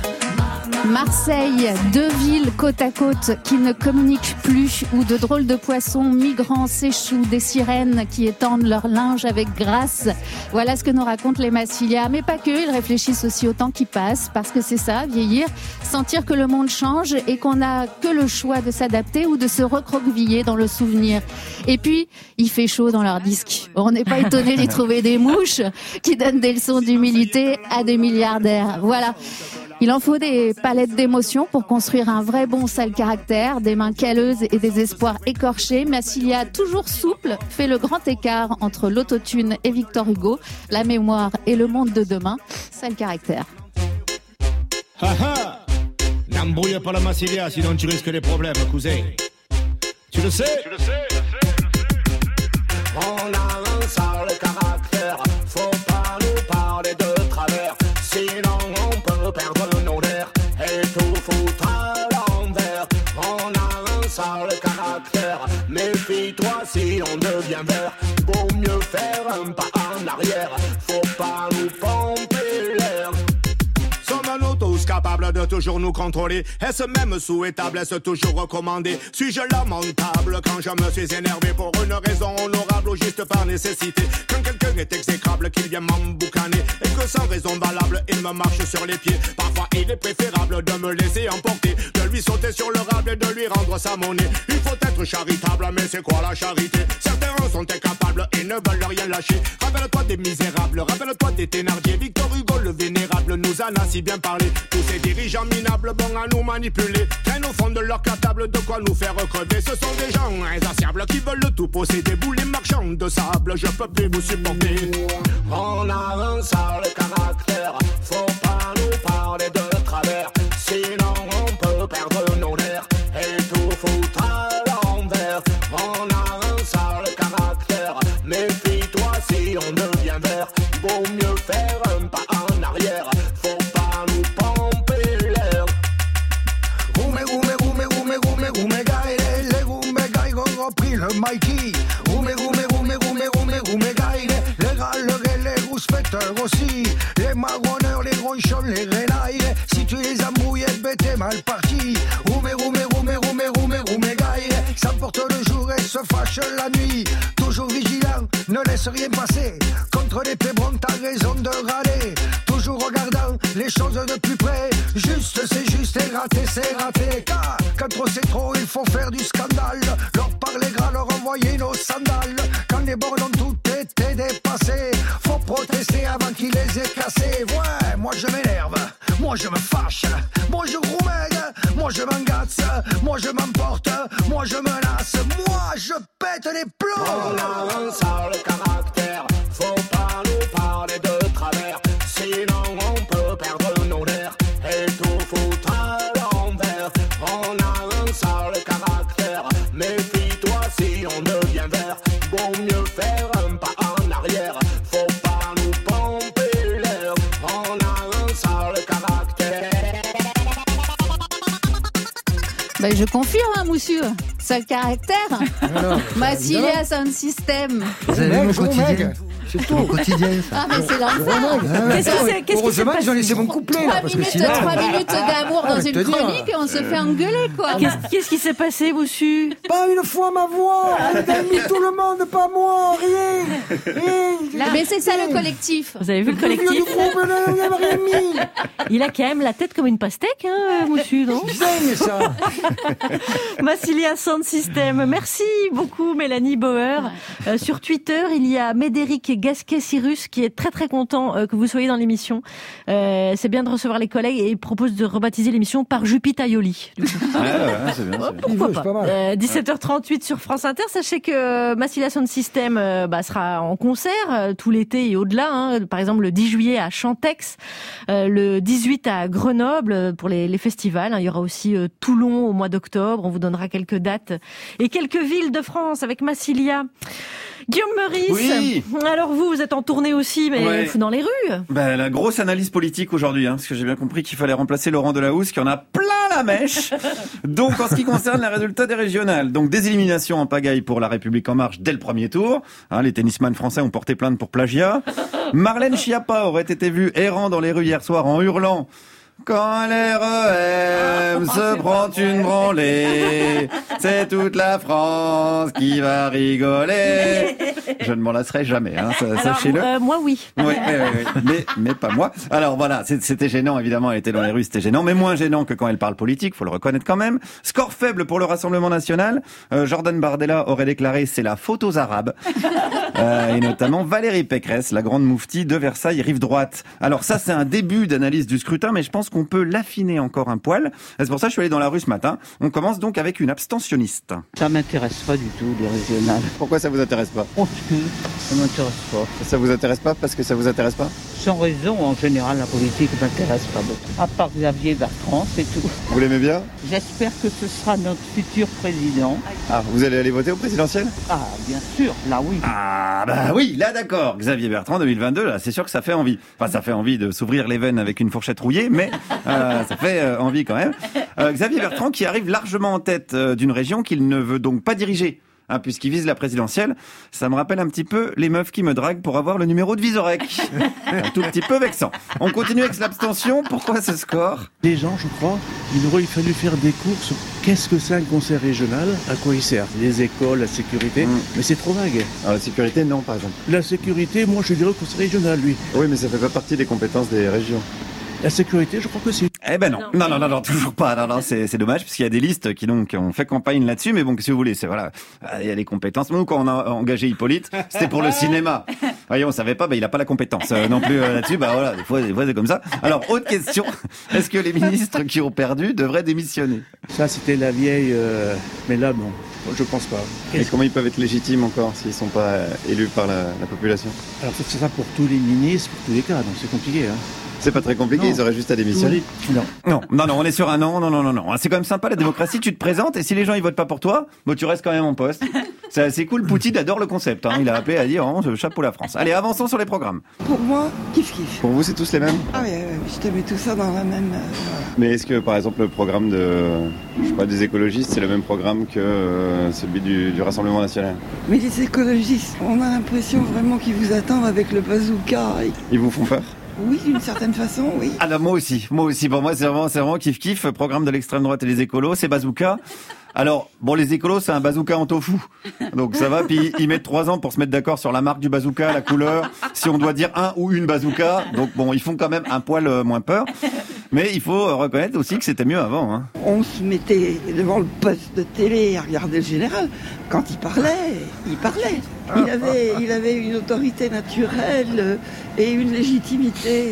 Marseille, 2 villes côte à côte qui ne communiquent plus, où de drôles de poissons migrants s'échouent, des sirènes qui étendent leur linge avec grâce. Voilà ce que nous racontent les Massilia. Mais pas que, ils réfléchissent aussi au temps qui passe, parce que c'est ça, vieillir, sentir que le monde change et qu'on n'a que le choix de s'adapter ou de se recroqueviller dans le souvenir. Et puis, il fait chaud dans leurs disques. On n'est pas étonné d'y trouver des mouches qui donnent des leçons d'humilité à des milliardaires. Voilà. Il en faut des palettes d'émotions pour construire un vrai bon sale caractère, des mains calleuses et des espoirs écorchés. Massilia, toujours souple, fait le grand écart entre l'autotune et Victor Hugo, la mémoire et le monde de demain. Sale caractère. Haha, n'embrouille pas la Massilia, sinon tu risques des problèmes, cousin. Tu le sais? On a un sale caractère, faut pas nous parler de travers, sinon on peut perdre nos nerfs et tout foutre à l'envers. On a un sale caractère, méfie-toi si on devient vert, vaut mieux faire un pas en arrière, faut pas nous pomper l'air. Sommes-nous tous capables de toujours nous contrôler? Est-ce même souhaitable? Est-ce toujours recommandé? Suis-je lamentable quand je me suis énervé pour une raison honorable ou juste par nécessité? Quand quelqu'un est exécrable, qu'il vient m'emboucaner et que sans raison valable, il me marche sur les pieds. Parfois il est préférable de me laisser emporter, de lui sauter sur le rable et de lui rendre sa monnaie. Il faut être charitable, mais c'est quoi la charité? Certains sont incapables et ne veulent rien lâcher. Rappelle-toi des misérables, rappelle-toi des Thénardier. Victor Hugo le vénérable nous en a si bien parlé. Tous ces dirigeants minables, bons à nous manipuler, traînent au fond de leur cartable de quoi nous faire crever. Ce sont des gens insatiables qui veulent tout posséder. Vous les marchands de sable, je peux plus vous supporter. On a un sale caractère, faut pas nous parler de travers, sinon on peut perdre nos nerfs et tout foutre à l'envers. On a un sale caractère, méfie-toi si on devient vert, vaut mieux faire un pas en arrière, faut pas nous pomper l'air. Roume, roume, roume, roume, roume, roume, gaïle, les roume, gaïle ont repris le Mikey. Roume, roume, roume, roume, roume, roume, gaïle, les râleurs et les rouspecteurs aussi, les marronneurs, les ronchons, les renailles, si tu les embrouilles, ben t'es mal parti. Roume, roume, roume, roume, roume, roume, gaïle, s'emporte le jour et se fâche la nuit. Toujours vigilant, ne laisse rien passer, contre les pébrons t'as raison de râler. Toujours regardant les choses de plus près, juste c'est juste et raté c'est raté. Car quand trop c'est trop, il faut faire du scandale, leur parler gras, leur envoyer nos sandales. Quand les bornes ont tout été dépassées, faut pressés avant qu'il les ait cassés. Ouais, moi je m'énerve, moi je me fâche, moi je groumègue, moi je m'engace, moi je m'emporte, moi je menace, moi je pète les plombs. On a un sale caractère, faut pas nous parler de travers, sinon on peut perdre nos nerfs et tout foutre à l'envers. On a un sale caractère, méfie-toi si on devient vert, vaut mieux faire un pas en arrière, faut pas nous pomper l'air. On a un sale caractère. Ben, je confirme, hein, Moussu. Sale caractère. Massilia Sound System. Vous avez vu mon quotidien? C'est tout. Mon quotidien, ça. Ah, mais c'est l'enfer. Heureusement qu'ils ont laissé mon couplet. 3 minutes d'amour dans une chronique et on se fait engueuler, quoi. Qu'est-ce qui s'est passé, Moussu? Pas une fois ma voix. T'as mis tout le monde, pas moi. Rien. Mais c'est ça le collectif. Vous avez vu le collectif? Il a quand même la tête comme une pastèque, hein, Moussu, non? Dingue, ça. Massilia Sound System. Merci beaucoup, Mélanie Bauer. Sur Twitter, il y a Médéric Gasquet-Cyrus qui est très très content que vous soyez dans l'émission. C'est bien de recevoir les collègues et il propose de rebaptiser l'émission par Jupitaioli. C'est bien. Pourquoi pas. 17h38 sur France Inter. Sachez que Massilia Sound System sera en concert tout l'été et au-delà. Hein. Par exemple, le 10 juillet à Chantex, le 18 à Grenoble pour les festivals. Il y aura aussi Toulon au mois d'octobre. On vous donnera quelques dates et quelques villes de France avec Massilia. Guillaume Meurice, oui. Alors vous êtes en tournée aussi, mais dans les rues. La grosse analyse politique aujourd'hui, parce que j'ai bien compris qu'il fallait remplacer Laurent Delahousse, qui en a plein la mèche. Donc en ce qui concerne les résultats des régionales, donc des éliminations en pagaille pour La République En Marche dès le premier tour. Les tennisman français ont porté plainte pour plagiat. Marlène Schiappa aurait été vue errant dans les rues hier soir en hurlant: quand l'REM se prend une branlée, c'est toute la France qui va rigoler. Je ne m'en lasserai jamais, sachez-le. Moi, oui. Oui, mais pas moi. Alors voilà, c'était gênant, évidemment, elle était dans les rues, c'était gênant, mais moins gênant que quand elle parle politique, faut le reconnaître quand même. Score faible pour le Rassemblement National. Jordan Bardella aurait déclaré: c'est la faute aux Arabes. Et notamment Valérie Pécresse, la grande mouftie de Versailles, rive droite. Alors ça, c'est un début d'analyse du scrutin, mais je pense qu'on peut l'affiner encore un poil. C'est pour ça que je suis allé dans la rue ce matin. On commence donc avec une abstentionniste. Ça m'intéresse pas du tout, les régionales. Pourquoi ça vous intéresse pas? Parce que ça m'intéresse pas. Ça vous intéresse pas parce que ça vous intéresse pas? Sans raison, en général, la politique m'intéresse pas beaucoup. À part Xavier Bertrand, c'est tout. Vous l'aimez bien? J'espère que ce sera notre futur président. Ah, vous allez aller voter au présidentiel? Ah, bien sûr, là oui. Ah, bah oui, là d'accord. Xavier Bertrand 2022, là, c'est sûr que ça fait envie. Enfin, ça fait envie de s'ouvrir les veines avec une fourchette rouillée, mais ça fait envie quand même. Xavier Bertrand qui arrive largement en tête d'une région qu'il ne veut donc pas diriger. Puisqu'il vise la présidentielle, ça me rappelle un petit peu les meufs qui me draguent pour avoir le numéro de Vizorek. Un tout petit peu vexant. On continue avec l'abstention. Pourquoi ce score? Les gens, je crois, il aurait fallu faire des cours sur qu'est-ce que c'est un conseil régional, à quoi il sert. Les écoles, la sécurité, mais c'est trop vague. Alors la sécurité, non, par exemple. La sécurité, moi je dirais au conseil régional, lui. Oui, mais ça fait pas partie des compétences des régions. La sécurité, je crois que c'est... Eh ben non. Non, toujours pas. Non, c'est dommage, parce qu'il y a des listes qui ont fait campagne là-dessus, mais bon, si vous voulez, il y a les compétences. Nous, quand on a engagé Hippolyte, c'était pour le cinéma. Voyez, on savait pas, il a pas la compétence non plus là-dessus. Voilà, des fois c'est comme ça. Alors, autre question. Est-ce que les ministres qui ont perdu devraient démissionner? Ça, c'était la vieille, mais là, non. Je pense pas. Et comment ils peuvent être légitimes encore s'ils sont pas élus par la population? Alors, c'est ça pour tous les ministres, pour tous les cas, donc c'est compliqué, C'est pas très compliqué, ils auraient juste à démissionner. Non, on est sur un non. C'est quand même sympa la démocratie, tu te présentes et si les gens ils votent pas pour toi, tu restes quand même en poste. C'est assez cool, Poutine adore le concept, il a appelé à dire chapeau la France. Allez, avançons sur les programmes. Pour moi, kiff. Pour vous, c'est tous les mêmes? Ah oui, je te mets tout ça dans la même... Mais est-ce que par exemple le programme des écologistes, c'est le même programme que celui du Rassemblement National? Mais les écologistes, on a l'impression vraiment qu'ils vous attendent avec le bazooka. Ils vous font peur? Oui, d'une certaine façon, oui. Ah non, moi aussi. Pour moi, c'est vraiment kiff. Programme de l'extrême droite et les écolos, c'est bazooka. Alors, les écolos, c'est un bazooka en tofu. Donc ça va, puis ils mettent 3 ans pour se mettre d'accord sur la marque du bazooka, la couleur, si on doit dire un ou une bazooka. Donc ils font quand même un poil moins peur. Mais il faut reconnaître aussi que c'était mieux avant. Hein. On se mettait devant le poste de télé à regarder le général. Quand il parlait. Il avait une autorité naturelle et une légitimité.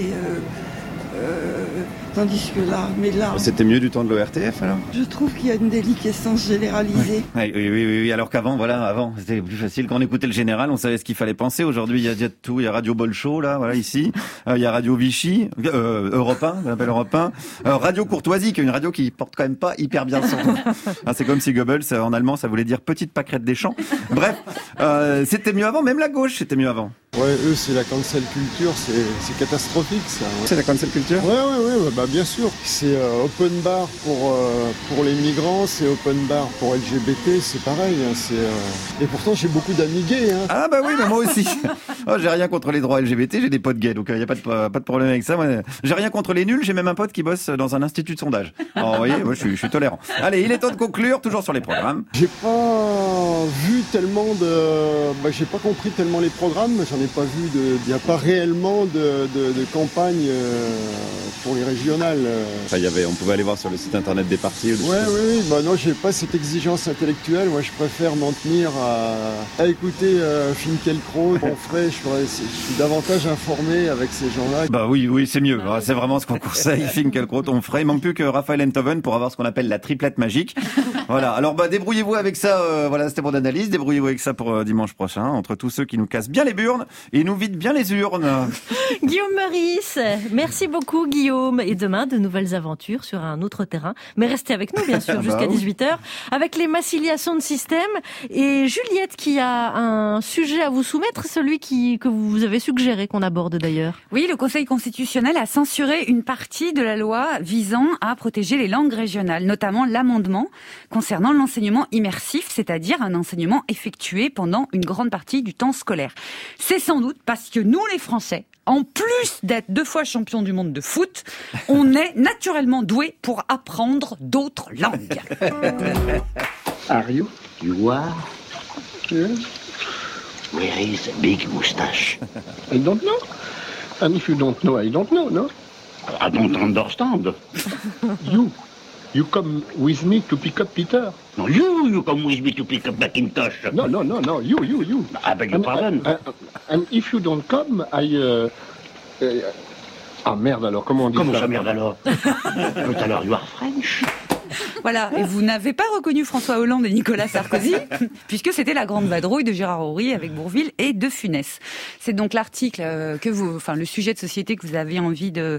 Tandis que là, C'était mieux du temps de l'ORTF alors ? Je trouve qu'il y a une déliquescence généralisée. Oui. Alors qu'avant, avant, c'était plus facile. Quand on écoutait le général, on savait ce qu'il fallait penser. Aujourd'hui, il y a déjà tout. Il y a Radio Bolshoi, là, voilà, ici. Il y a Radio Vichy, Europe 1, on appelle Europe 1. Radio Courtoisie, qui est une radio qui porte quand même pas hyper bien son nom. C'est comme si Goebbels, en allemand, ça voulait dire petite pâquerette des champs. Bref, c'était mieux avant. Même la gauche, c'était mieux avant. Ouais, eux, c'est la cancel culture, c'est catastrophique, ça. Ouais. C'est la cancel culture ? Ouais, bah bien sûr. C'est open bar pour les migrants, c'est open bar pour LGBT, c'est pareil. Hein, Et pourtant, j'ai beaucoup d'amis gays. Hein. Ah bah oui, mais moi aussi. J'ai rien contre les droits LGBT, j'ai des potes gays, donc il n'y a pas de problème avec ça. Moi, j'ai rien contre les nuls, j'ai même un pote qui bosse dans un institut de sondage. Alors, vous voyez, moi, je suis tolérant. Allez, il est temps de conclure, toujours sur les programmes. J'ai pas vu tellement j'ai pas compris tellement les programmes, j'en ai pas vu il n'y a pas réellement de campagne pour les régionales. On pouvait aller voir sur le site internet des partis. Oui. Bah non, j'ai pas cette exigence intellectuelle. Moi, je préfère m'en tenir à écouter Finkielkraut. Je suis davantage informé avec ces gens-là. Bah oui, c'est mieux. C'est vraiment ce qu'on conseille. Finkielkraut, on ferait. Il manque plus que Raphaël Enthoven pour avoir ce qu'on appelle la triplette magique. Voilà. Alors, débrouillez-vous avec ça. Voilà, c'était mon analyse. Débrouillez-vous avec ça pour dimanche prochain. Entre tous ceux qui nous cassent bien les burnes et nous vident bien les urnes. Guillaume Meurice, merci beaucoup Guillaume. Et demain, de nouvelles aventures sur un autre terrain. Mais restez avec nous, bien sûr, jusqu'à 18h, avec les Massilia Sound System. Et Juliette qui a un sujet à vous soumettre, celui que vous avez suggéré qu'on aborde d'ailleurs. Oui, le Conseil constitutionnel a censuré une partie de la loi visant à protéger les langues régionales, notamment l'amendement concernant l'enseignement immersif, c'est-à-dire un enseignement effectué pendant une grande partie du temps scolaire. C'est sans doute parce que nous, les Français, en plus d'être 2 fois champions du monde de foot, on est naturellement doués pour apprendre d'autres langues. Are you? You are? Yes. Where is the big moustache? I don't know. And if you don't know, I don't know, no? I don't understand. You come with me to pick up Peter. No, you come with me to pick up Macintosh. No, you. I beg your pardon. And if you don't come, merde alors, comment on dit ça? Comment ça merde alors? Tout à l'heure, you are French. Voilà, et vous n'avez pas reconnu François Hollande et Nicolas Sarkozy, puisque c'était la grande vadrouille de Gérard Horry avec Bourvil et de Funès. C'est donc l'article le sujet de société que vous avez envie de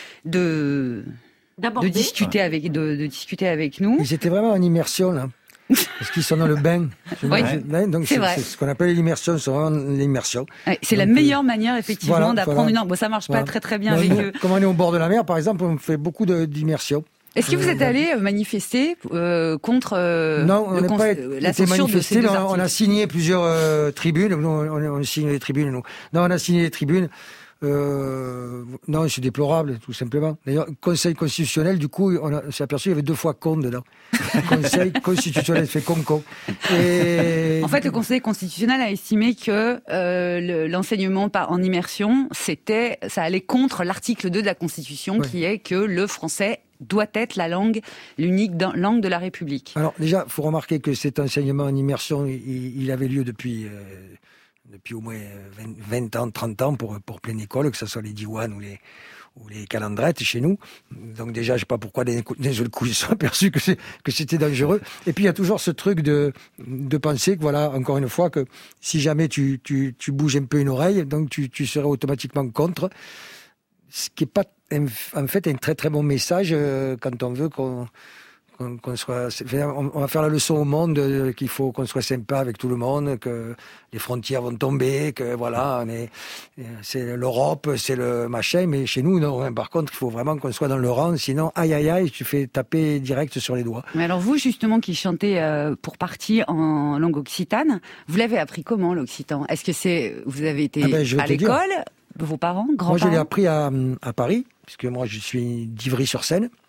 discuter avec nous. Ils étaient vraiment en immersion, là. Parce qu'ils sont dans le bain. Donc c'est ce qu'on appelle l'immersion, c'est vraiment l'immersion. C'est la meilleure manière, effectivement, d'apprendre une langue. Bon, ça marche pas très bien avec eux. Comme on est au bord de la mer, par exemple, on fait beaucoup d'immersion. Est-ce que vous êtes allé manifester contre non, on n'a pas été manifester, on a signé plusieurs tribunes. Nous, on signe les tribunes, nous. Non, on a signé les tribunes. Non, c'est déplorable, tout simplement. D'ailleurs, Conseil constitutionnel, du coup, on s'est aperçu qu'il y avait 2 fois con dedans. Conseil constitutionnel fait con. Et... En fait, le Conseil constitutionnel a estimé que l'enseignement en immersion, ça allait contre l'article 2 de la Constitution, qui est que le français doit être l'unique langue de la République. Alors déjà, il faut remarquer que cet enseignement en immersion, il avait lieu depuis au moins 20 ans, 30 ans pour pleine école, que ce soit les Diwan ou les calendrettes chez nous. Donc déjà, je sais pas pourquoi d'un seul coup ils se sont aperçus que c'était dangereux. Et puis il y a toujours ce truc de penser que voilà, encore une fois, que si jamais tu bouges un peu une oreille, donc tu serais automatiquement contre. Ce qui est pas en fait un très très bon message quand on veut qu'on soit, on va faire la leçon au monde qu'il faut qu'on soit sympa avec tout le monde, que les frontières vont tomber, que voilà, c'est l'Europe, c'est le machin, mais chez nous, non. Par contre, il faut vraiment qu'on soit dans le rang, sinon, aïe, tu fais taper direct sur les doigts. Mais alors vous, justement, qui chantez pour partie en langue occitane, vous l'avez appris comment, l'occitan? Est-ce que vous avez été à l'école, vos parents, grands-parents? Moi, je l'ai appris à Paris, puisque moi, je suis d'Ivry-sur-Seine.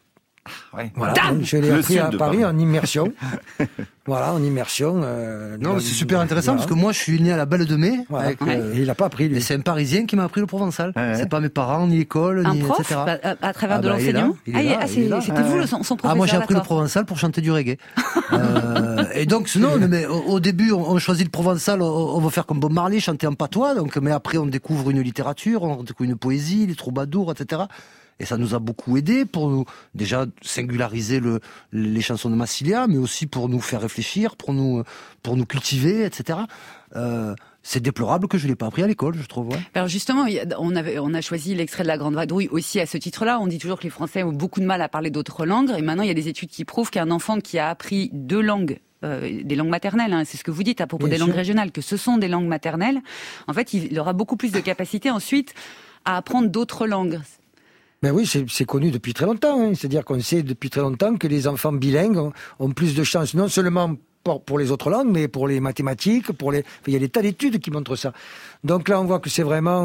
Voilà, je l'ai appris à Paris en immersion. Voilà, en immersion. Non, c'est super intéressant parce que moi, je suis né à la Belle de Mai. Voilà. Il n'a pas appris. Lui. Et c'est un Parisien qui m'a appris le provençal. C'est pas mes parents, ni l'école, ni prof, etc. À travers de l'enseignement. C'était vous son professeur. Ah, moi j'ai appris le provençal pour chanter du reggae. Et donc, non, mais au début, on choisit le provençal, on va faire comme Bob Marley, chanter en patois. Donc, mais après, on découvre une littérature, on découvre une poésie, les troubadours, etc. Et ça nous a beaucoup aidé pour nous, déjà, singulariser les chansons de Massilia, mais aussi pour nous faire réfléchir, pour nous cultiver, etc. C'est déplorable que je l'ai pas appris à l'école, je trouve. Ouais. Alors justement, on a choisi l'extrait de La Grande Vadrouille aussi à ce titre-là. On dit toujours que les Français ont beaucoup de mal à parler d'autres langues. Et maintenant, il y a des études qui prouvent qu'un enfant qui a appris 2 langues, des langues maternelles, c'est ce que vous dites à propos des langues régionales, que ce sont des langues maternelles, en fait, il aura beaucoup plus de capacité ensuite à apprendre d'autres langues. Ben oui, c'est connu depuis très longtemps. C'est-à-dire qu'on sait depuis très longtemps que les enfants bilingues ont plus de chances, non seulement pour les autres langues, mais pour les mathématiques, il y a des tas d'études qui montrent ça. Donc là, on voit que c'est vraiment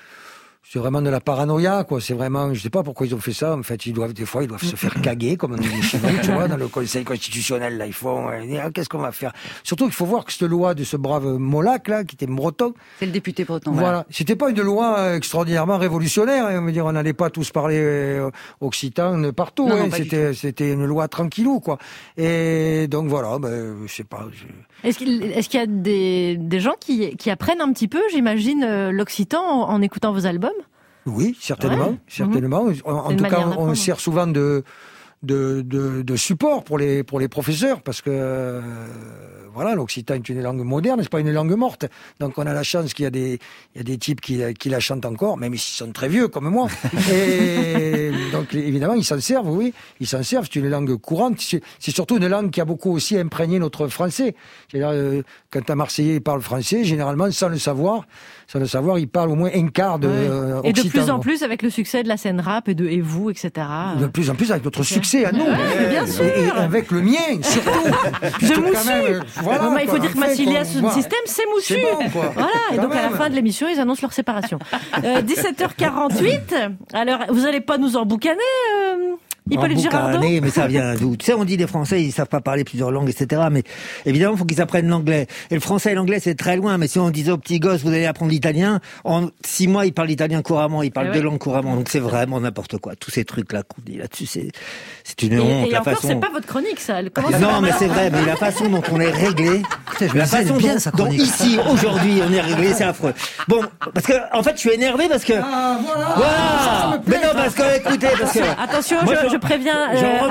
de la paranoïa, quoi. C'est vraiment, je sais pas pourquoi ils ont fait ça. En fait, des fois, ils doivent se faire caguer, comme on dit chez nous, tu vois, dans le Conseil constitutionnel, là, ils font, qu'est-ce qu'on va faire? Surtout qu'il faut voir que cette loi de ce brave Molac, là, qui était breton. C'est le député breton. Voilà. C'était pas une loi extraordinairement révolutionnaire, On veut dire, on n'allait pas tous parler occitan partout, non, c'était une loi tranquillou, quoi. Et donc voilà, je sais pas. Est-ce qu'il y a des gens qui apprennent un petit peu, j'imagine, l'occitan en écoutant vos albums? Oui, certainement, certainement. En tout cas, on sert souvent de support pour les professeurs parce que voilà, l'occitan est une langue moderne, c'est pas une langue morte. Donc on a la chance qu'il y a des types qui la chantent encore, même s'ils sont très vieux comme moi. Et donc évidemment ils s'en servent, oui, ils s'en servent. C'est une langue courante. C'est surtout une langue qui a beaucoup aussi imprégné notre français. C'est-à-dire quand un Marseillais parle français, généralement sans le savoir, il parle au moins un quart de occitan. Et de plus en plus avec le succès de la scène rap et vous, etc. De plus en plus avec notre succès à nous. Bien sûr. Et avec le mien, surtout. De Moussu. Voilà, il faut dire que Massilia System, c'est Moussu. C'est bon, quoi. Voilà. Et donc, à la fin de l'émission, ils annoncent leur séparation. 17h48. Alors, vous allez pas nous emboucaner, Hippolyte Girardot? Mais ça vient d'où? Tu sais, on dit les Français, ils savent pas parler plusieurs langues, etc. Mais évidemment, il faut qu'ils apprennent l'anglais. Et le français et l'anglais, c'est très loin. Mais si on disait aux petits gosses, vous allez apprendre l'italien, en 6 mois, ils parlent l'italien couramment, ils parlent 2 langues couramment. Donc c'est vraiment n'importe quoi. Tous ces trucs-là qu'on dit là-dessus, c'est une honte. Et encore, c'est pas votre chronique, ça. Non, mais c'est vrai. Mais la façon dont on est réglé, la façon dont ici, aujourd'hui, on est réglé, c'est affreux. Bon, parce que, en fait, je suis énervé parce que... Voilà. Mais non, parce que, écoutez, parce que... Attention, je préviens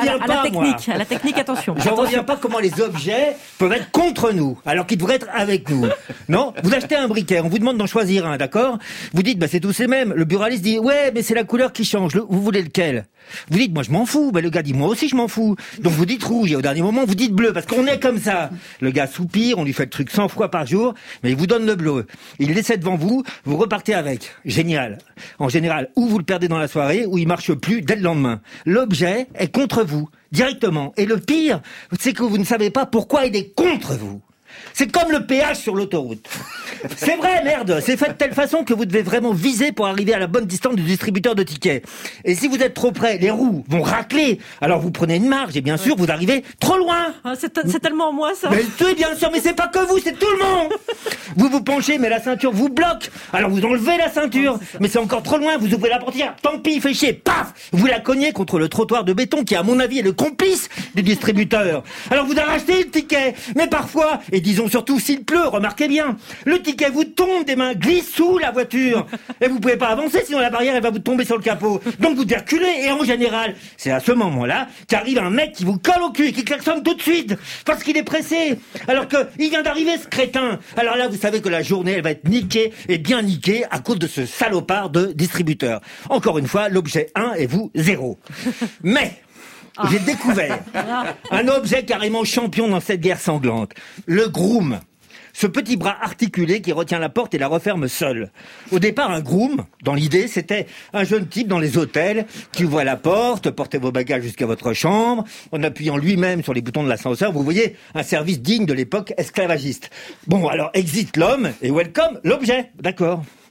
à la technique, attention. J'en reviens pas comment les objets peuvent être contre nous, alors qu'ils devraient être avec nous. Non? Vous achetez un briquet, on vous demande d'en choisir un, d'accord? Vous dites, c'est tous les mêmes. Le buraliste dit, ouais, mais c'est la couleur qui change. Vous voulez lequel? Vous dites, moi je m'en fous. Le gars dit, moi aussi je m'en fous. Donc vous dites rouge et au dernier moment vous dites bleu parce qu'on est comme ça. Le gars soupire, on lui fait le truc 100 fois par jour, mais il vous donne le bleu. Il l'essaie devant vous, vous repartez avec. Génial. En général, ou vous le perdez dans la soirée, ou il marche plus dès le lendemain. L'objet est contre vous, directement. Et le pire, c'est que vous ne savez pas pourquoi il est contre vous. C'est comme le péage sur l'autoroute. C'est vrai, merde. C'est fait de telle façon que vous devez vraiment viser pour arriver à la bonne distance du distributeur de tickets. Et si vous êtes trop près, les roues vont racler. Alors vous prenez une marge et bien sûr, vous arrivez trop loin. C'est tellement moi, ça. Mais oui, bien sûr, mais c'est pas que vous, c'est tout le monde. Vous vous penchez, mais la ceinture vous bloque. Alors vous enlevez la ceinture. Mais c'est encore trop loin, vous ouvrez la portière. Tant pis, fait chier. Paf! Vous la cognez contre le trottoir de béton qui, à mon avis, est le complice du distributeur. Alors vous arrachez le ticket. Mais parfois, et disons surtout s'il pleut, remarquez bien, le ticket vous tombe des mains, glisse sous la voiture. Et vous pouvez pas avancer, sinon la barrière, elle va vous tomber sur le capot. Donc vous devez reculer, et en général, c'est à ce moment-là qu'arrive un mec qui vous colle au cul et qui klaxonne tout de suite, parce qu'il est pressé. Alors que, il vient d'arriver, ce crétin. Alors là, vous savez que la journée, elle va être niquée, et bien niquée, à cause de ce salopard de distributeur. Encore une fois, l'objet 1 et vous 0. Mais... j'ai découvert un objet carrément champion dans cette guerre sanglante. Le groom. Ce petit bras articulé qui retient la porte et la referme seul. Au départ, un groom, dans l'idée, c'était un jeune type dans les hôtels qui ouvre la porte, portez vos bagages jusqu'à votre chambre, en appuyant lui-même sur les boutons de l'ascenseur. Vous voyez, un service digne de l'époque esclavagiste. Bon, alors, exit l'homme et welcome l'objet. D'accord.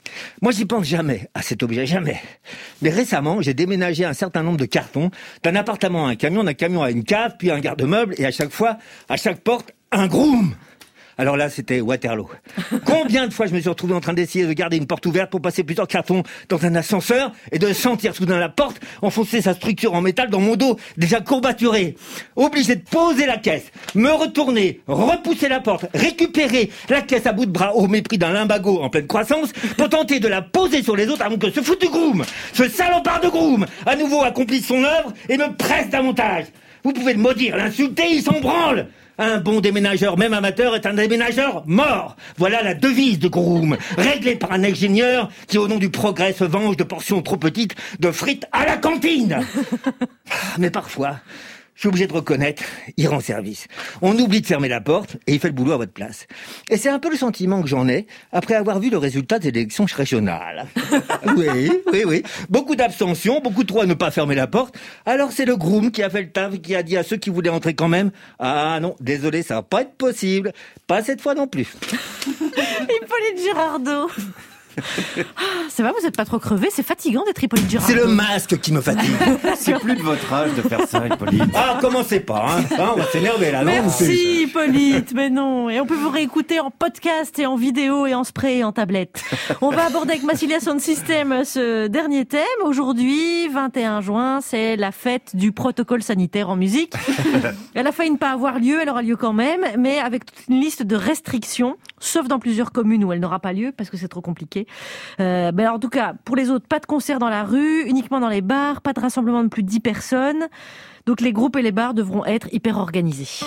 Moi, j'y pense jamais à cet objet, jamais. Mais récemment, j'ai déménagé un certain nombre de cartons d'un appartement à un camion, d'un camion à une cave, puis un garde-meuble, et à chaque fois, à chaque porte, un groom. Alors là, c'était Waterloo. Combien de fois je me suis retrouvé en train d'essayer de garder une porte ouverte pour passer plusieurs cartons dans un ascenseur et de sentir soudain la porte enfoncer sa structure en métal dans mon dos déjà courbaturé. Obligé de poser la caisse, me retourner, repousser la porte, récupérer la caisse à bout de bras au mépris d'un limbago en pleine croissance pour tenter de la poser sur les autres avant que ce foutu groom, ce salopard de groom, à nouveau accomplisse son œuvre et me presse davantage. Vous pouvez le maudire, l'insulter, il s'en branle. Un bon déménageur, même amateur, est un déménageur mort. Voilà la devise de Groom, réglée par un ingénieur qui, au nom du progrès, se venge de portions trop petites de frites à la cantine. Mais parfois, je suis obligé de reconnaître, il rend service. On oublie de fermer la porte et il fait le boulot à votre place. Et c'est un peu le sentiment que j'en ai après avoir vu le résultat des élections régionales. Oui. Beaucoup d'abstention, beaucoup trop à ne pas fermer la porte. Alors c'est le groom qui a fait le taf, qui a dit à ceux qui voulaient entrer quand même, ah non, désolé, ça va pas être possible. Pas cette fois non plus. Hippolyte Girardot. Ça va, vous êtes pas trop crevé? C'est fatigant d'être Hippolyte Girardot. C'est le masque qui me fatigue. C'est plus de votre âge de faire ça, Hippolyte. Ah, commencez pas, hein. On va s'énerver là, non? Merci Hippolyte, mais non. Et on peut vous réécouter en podcast et en vidéo et en spray et en tablette. On va aborder avec Massilia Sound System ce dernier thème. Aujourd'hui, 21 juin, c'est la fête du protocole sanitaire en musique. Elle a failli ne pas avoir lieu, elle aura lieu quand même, mais avec toute une liste de restrictions, sauf dans plusieurs communes où elle n'aura pas lieu parce que c'est trop compliqué. Alors, en tout cas, pour les autres, pas de concert dans la rue, uniquement dans les bars, pas de rassemblement de plus de 10 personnes. Donc les groupes et les bars devront être hyper organisés.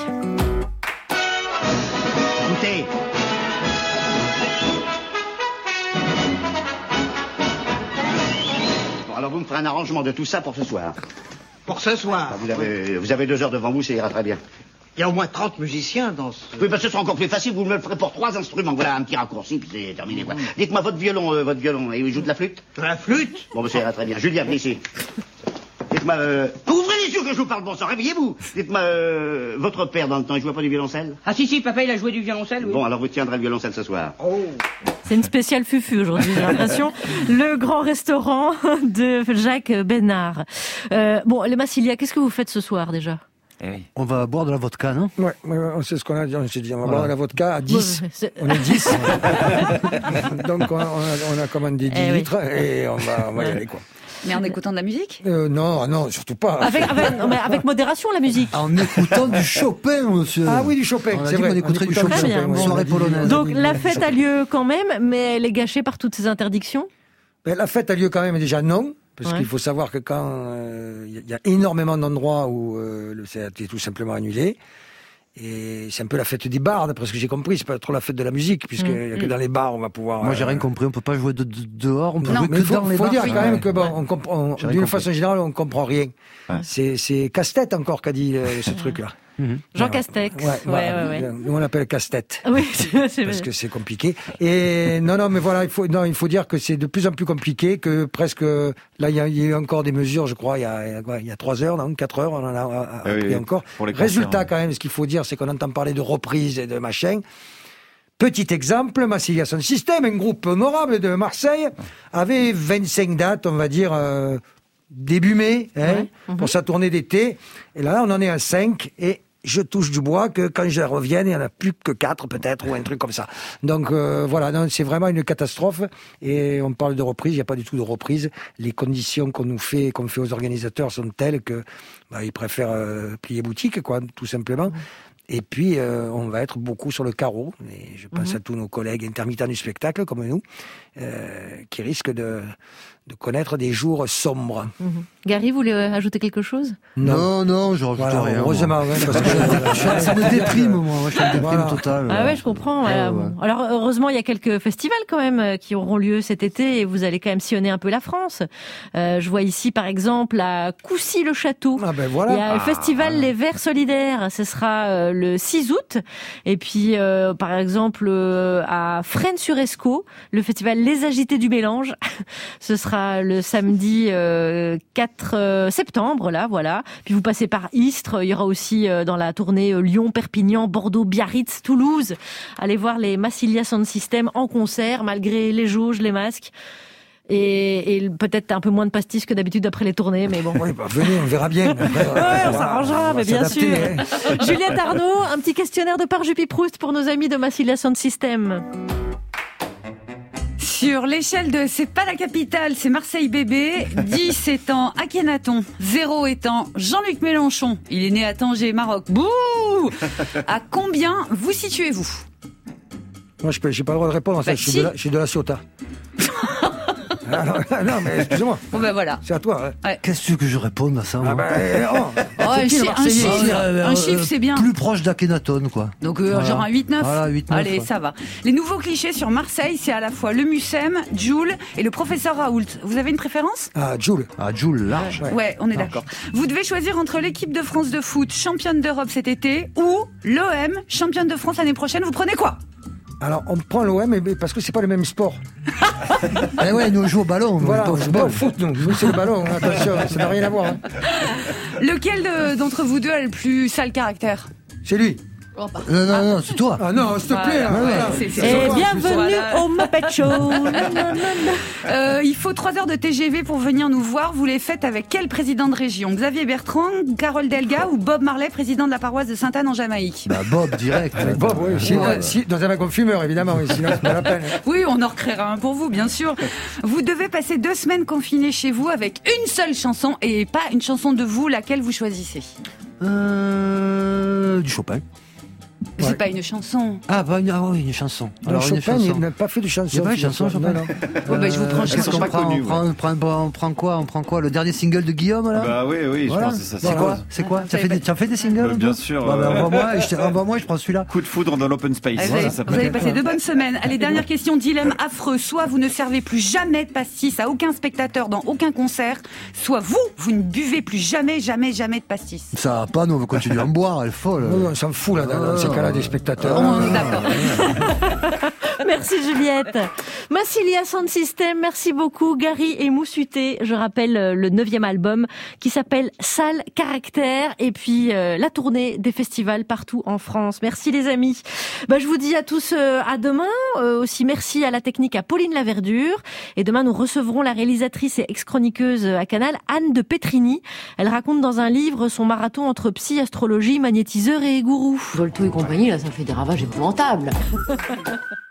Écoutez. Bon, alors vous me ferez un arrangement de tout ça pour ce soir. Pour ce soir? Vous avez 2 heures devant vous, ça ira très bien. Il y a au moins 30 musiciens dans ce... Oui, ce sera encore plus facile, vous me le ferez pour 3 instruments. Voilà, un petit raccourci, puis c'est terminé, quoi. Dites-moi, votre violon, il joue de la flûte? De la flûte? Bon, ça ira très bien. Julien, venez ici. Dites-moi, ouvrez les yeux que je vous parle bon sang, réveillez-vous. Dites-moi, votre père, dans le temps, il jouait pas du violoncelle? Ah si, papa, il a joué du violoncelle, oui. Bon, alors vous tiendrez le violoncelle ce soir. Oh. C'est une spéciale fufu aujourd'hui, j'ai l'impression. Le grand restaurant de Jacques Bénard. Bon, les Massilia, qu'est-ce que vous faites ce soir, déjà? On va boire de la vodka, non? Ouais, c'est ce qu'on a dit. On s'est dit, on va boire de la vodka à 10. On est 10. Donc, on a commandé 10 litres et on va y aller, quoi. Mais en écoutant de la musique? Non, surtout pas. Avec modération, la musique. En écoutant du Chopin, monsieur. Ah oui, du Chopin, c'est vrai. On écouterait du Chopin. Soirée polonaise. Donc, la fête a lieu quand même, mais elle est gâchée par toutes ces interdictions? La fête a lieu quand même, déjà non. Parce qu'il faut savoir que quand il y a énormément d'endroits où ça a été tout simplement annulé, et c'est un peu la fête des bars, d'après ce que j'ai compris, c'est pas trop la fête de la musique, puisqu'il n'y a que dans les bars on va pouvoir... Moi j'ai rien compris, on peut pas jouer dehors, on peut jouer que dans les bars. Il faut dire quand même que d'une façon générale on comprend rien. Ouais. C'est casse-tête encore qu'a dit ce truc-là. Jean Castex. Ouais. Nous on l'appelle casse-tête. Oui, parce que c'est compliqué. Et non, mais voilà, il faut dire que c'est de plus en plus compliqué, que presque là il y a eu encore des mesures, je crois, il y a 3 heures, 4 heures, on en a appris encore. Résultat quand même, ce qu'il faut dire, c'est qu'on entend parler de reprise et de machin. Petit exemple, Massilia Sound System, un groupe honorable de Marseille, avait 25 dates, on va dire. Début mai, pour sa tournée d'été. Et là, on en est à 5. Et je touche du bois que quand je revienne, il n'y en a plus que 4 peut-être, ou un truc comme ça. Donc voilà, c'est vraiment une catastrophe. Et on parle de reprise, il n'y a pas du tout de reprise. Les conditions qu'on fait aux organisateurs sont telles que ils préfèrent plier boutique, quoi, tout simplement. Et puis, on va être beaucoup sur le carreau. Et je pense à tous nos collègues intermittents du spectacle, comme nous, qui risquent de connaître des jours sombres. Gary, vous voulez ajouter quelque chose? Non, je rajoute rien. Heureusement, parce que ça me déprime, moi. Je suis en déprime totale. Ah ouais, je comprends. Bon. Alors, heureusement, il y a quelques festivals quand même qui auront lieu cet été et vous allez quand même sillonner un peu la France. Je vois ici, par exemple, à Coucy-le-Château. Il y a le festival Les Verts Solidaires. Ce sera le 6 août. Et puis, par exemple, à Fresnes-sur-Escaut, le festival Les Agités du Mélange. Ce sera sera le samedi 4 septembre, là, voilà. Puis vous passez par Istres. Il y aura aussi dans la tournée Lyon, Perpignan, Bordeaux, Biarritz, Toulouse. Allez voir les Massilia Sound System en concert, malgré les jauges, les masques. Et peut-être un peu moins de pastis que d'habitude après les tournées, mais bon. Oui, venez, on verra bien. Après, on s'arrangera, mais bien sûr. Hein. Juliette Arnaud, un petit questionnaire de Parjupy-Proust pour nos amis de Massilia Sound System. Sur l'échelle de c'est pas la capitale, c'est Marseille bébé, 10 étant Akhenaton, 0 étant Jean-Luc Mélenchon. Il est né à Tanger, Maroc. Bouh! À combien vous situez-vous? Moi, j'ai pas le droit de répondre à ça. Je suis de la Ciotat. Non, mais excusez-moi. Bon, ben voilà. C'est à toi. Hein. Ouais. Qu'est-ce que tu veux que je réponde à ça? Un chiffre, c'est bien. Plus proche d'Akhenaton, quoi. Donc, genre un 8-9. Voilà, 8-9. Allez, ça va. Les nouveaux clichés sur Marseille, c'est à la fois le Mucem, Joule et le professeur Raoult. Vous avez une préférence? Joule. Joule, large. Ouais, on est d'accord. Vous devez choisir entre l'équipe de France de foot, championne d'Europe cet été, ou l'OM, championne de France l'année prochaine. Vous prenez quoi? Alors, on prend l'OM parce que c'est pas le même sport. Eh ouais, nous on joue au ballon. Voilà, on joue pas au foot, nous. Nous, c'est le ballon. Attention, ça n'a rien à voir. Hein. Lequel d'entre vous deux a le plus sale caractère? C'est lui. Non, c'est toi. Ah non, s'il te plaît. Et bienvenue au Muppet Show. Il faut 3 heures de TGV pour venir nous voir. Vous les faites avec quel président de région? Xavier Bertrand, Carole Delga ou Bob Marley, président de la paroisse de Sainte-Anne en Jamaïque? Bob, direct. Avec Bob, oui. Si, dans un wagon fumeur, évidemment. Sinon, c'est pas la peine. Oui, on en recréera un pour vous, bien sûr. Vous devez passer 2 semaines confinés chez vous avec une seule chanson et pas une chanson de vous. Laquelle vous choisissez? Du Chopin. C'est pas une chanson. Oui, une chanson. Alors, Chopin, il n'a pas fait de chanson. C'est pas une chanson, Chopin. Non. Je vous prends Chopin. On prend quoi? Le dernier single de Guillaume, là? Bah oui, je pense que c'est ça. C'est quoi? Tu as fait des singles? Bien sûr. Envoie-moi, je prends celui-là. Coup de foudre dans l'open space. Vous avez passé 2 bonnes semaines. Allez, dernière question, dilemme affreux. Soit vous ne servez plus jamais de pastis à aucun spectateur dans aucun concert, soit vous ne buvez plus jamais de pastis. Ça va pas, nous on veut continuer à en boire, elle est folle. Non, on s'en fout là, dans ces cas-là des spectateurs. D'accord. Merci Juliette. Massilia Sound System, merci beaucoup. Gary et Moussuté, je rappelle le 9e album qui s'appelle Sale Caractère et puis la tournée des festivals partout en France. Merci les amis. Je vous dis à tous à demain. Aussi merci à la technique à Pauline Laverdure. Et demain nous recevrons la réalisatrice et ex-chroniqueuse à Canal, Anne de Petrini. Elle raconte dans un livre son marathon entre psy, astrologie, magnétiseur et gourou. Volto et compagnie, là, ça fait des ravages épouvantables.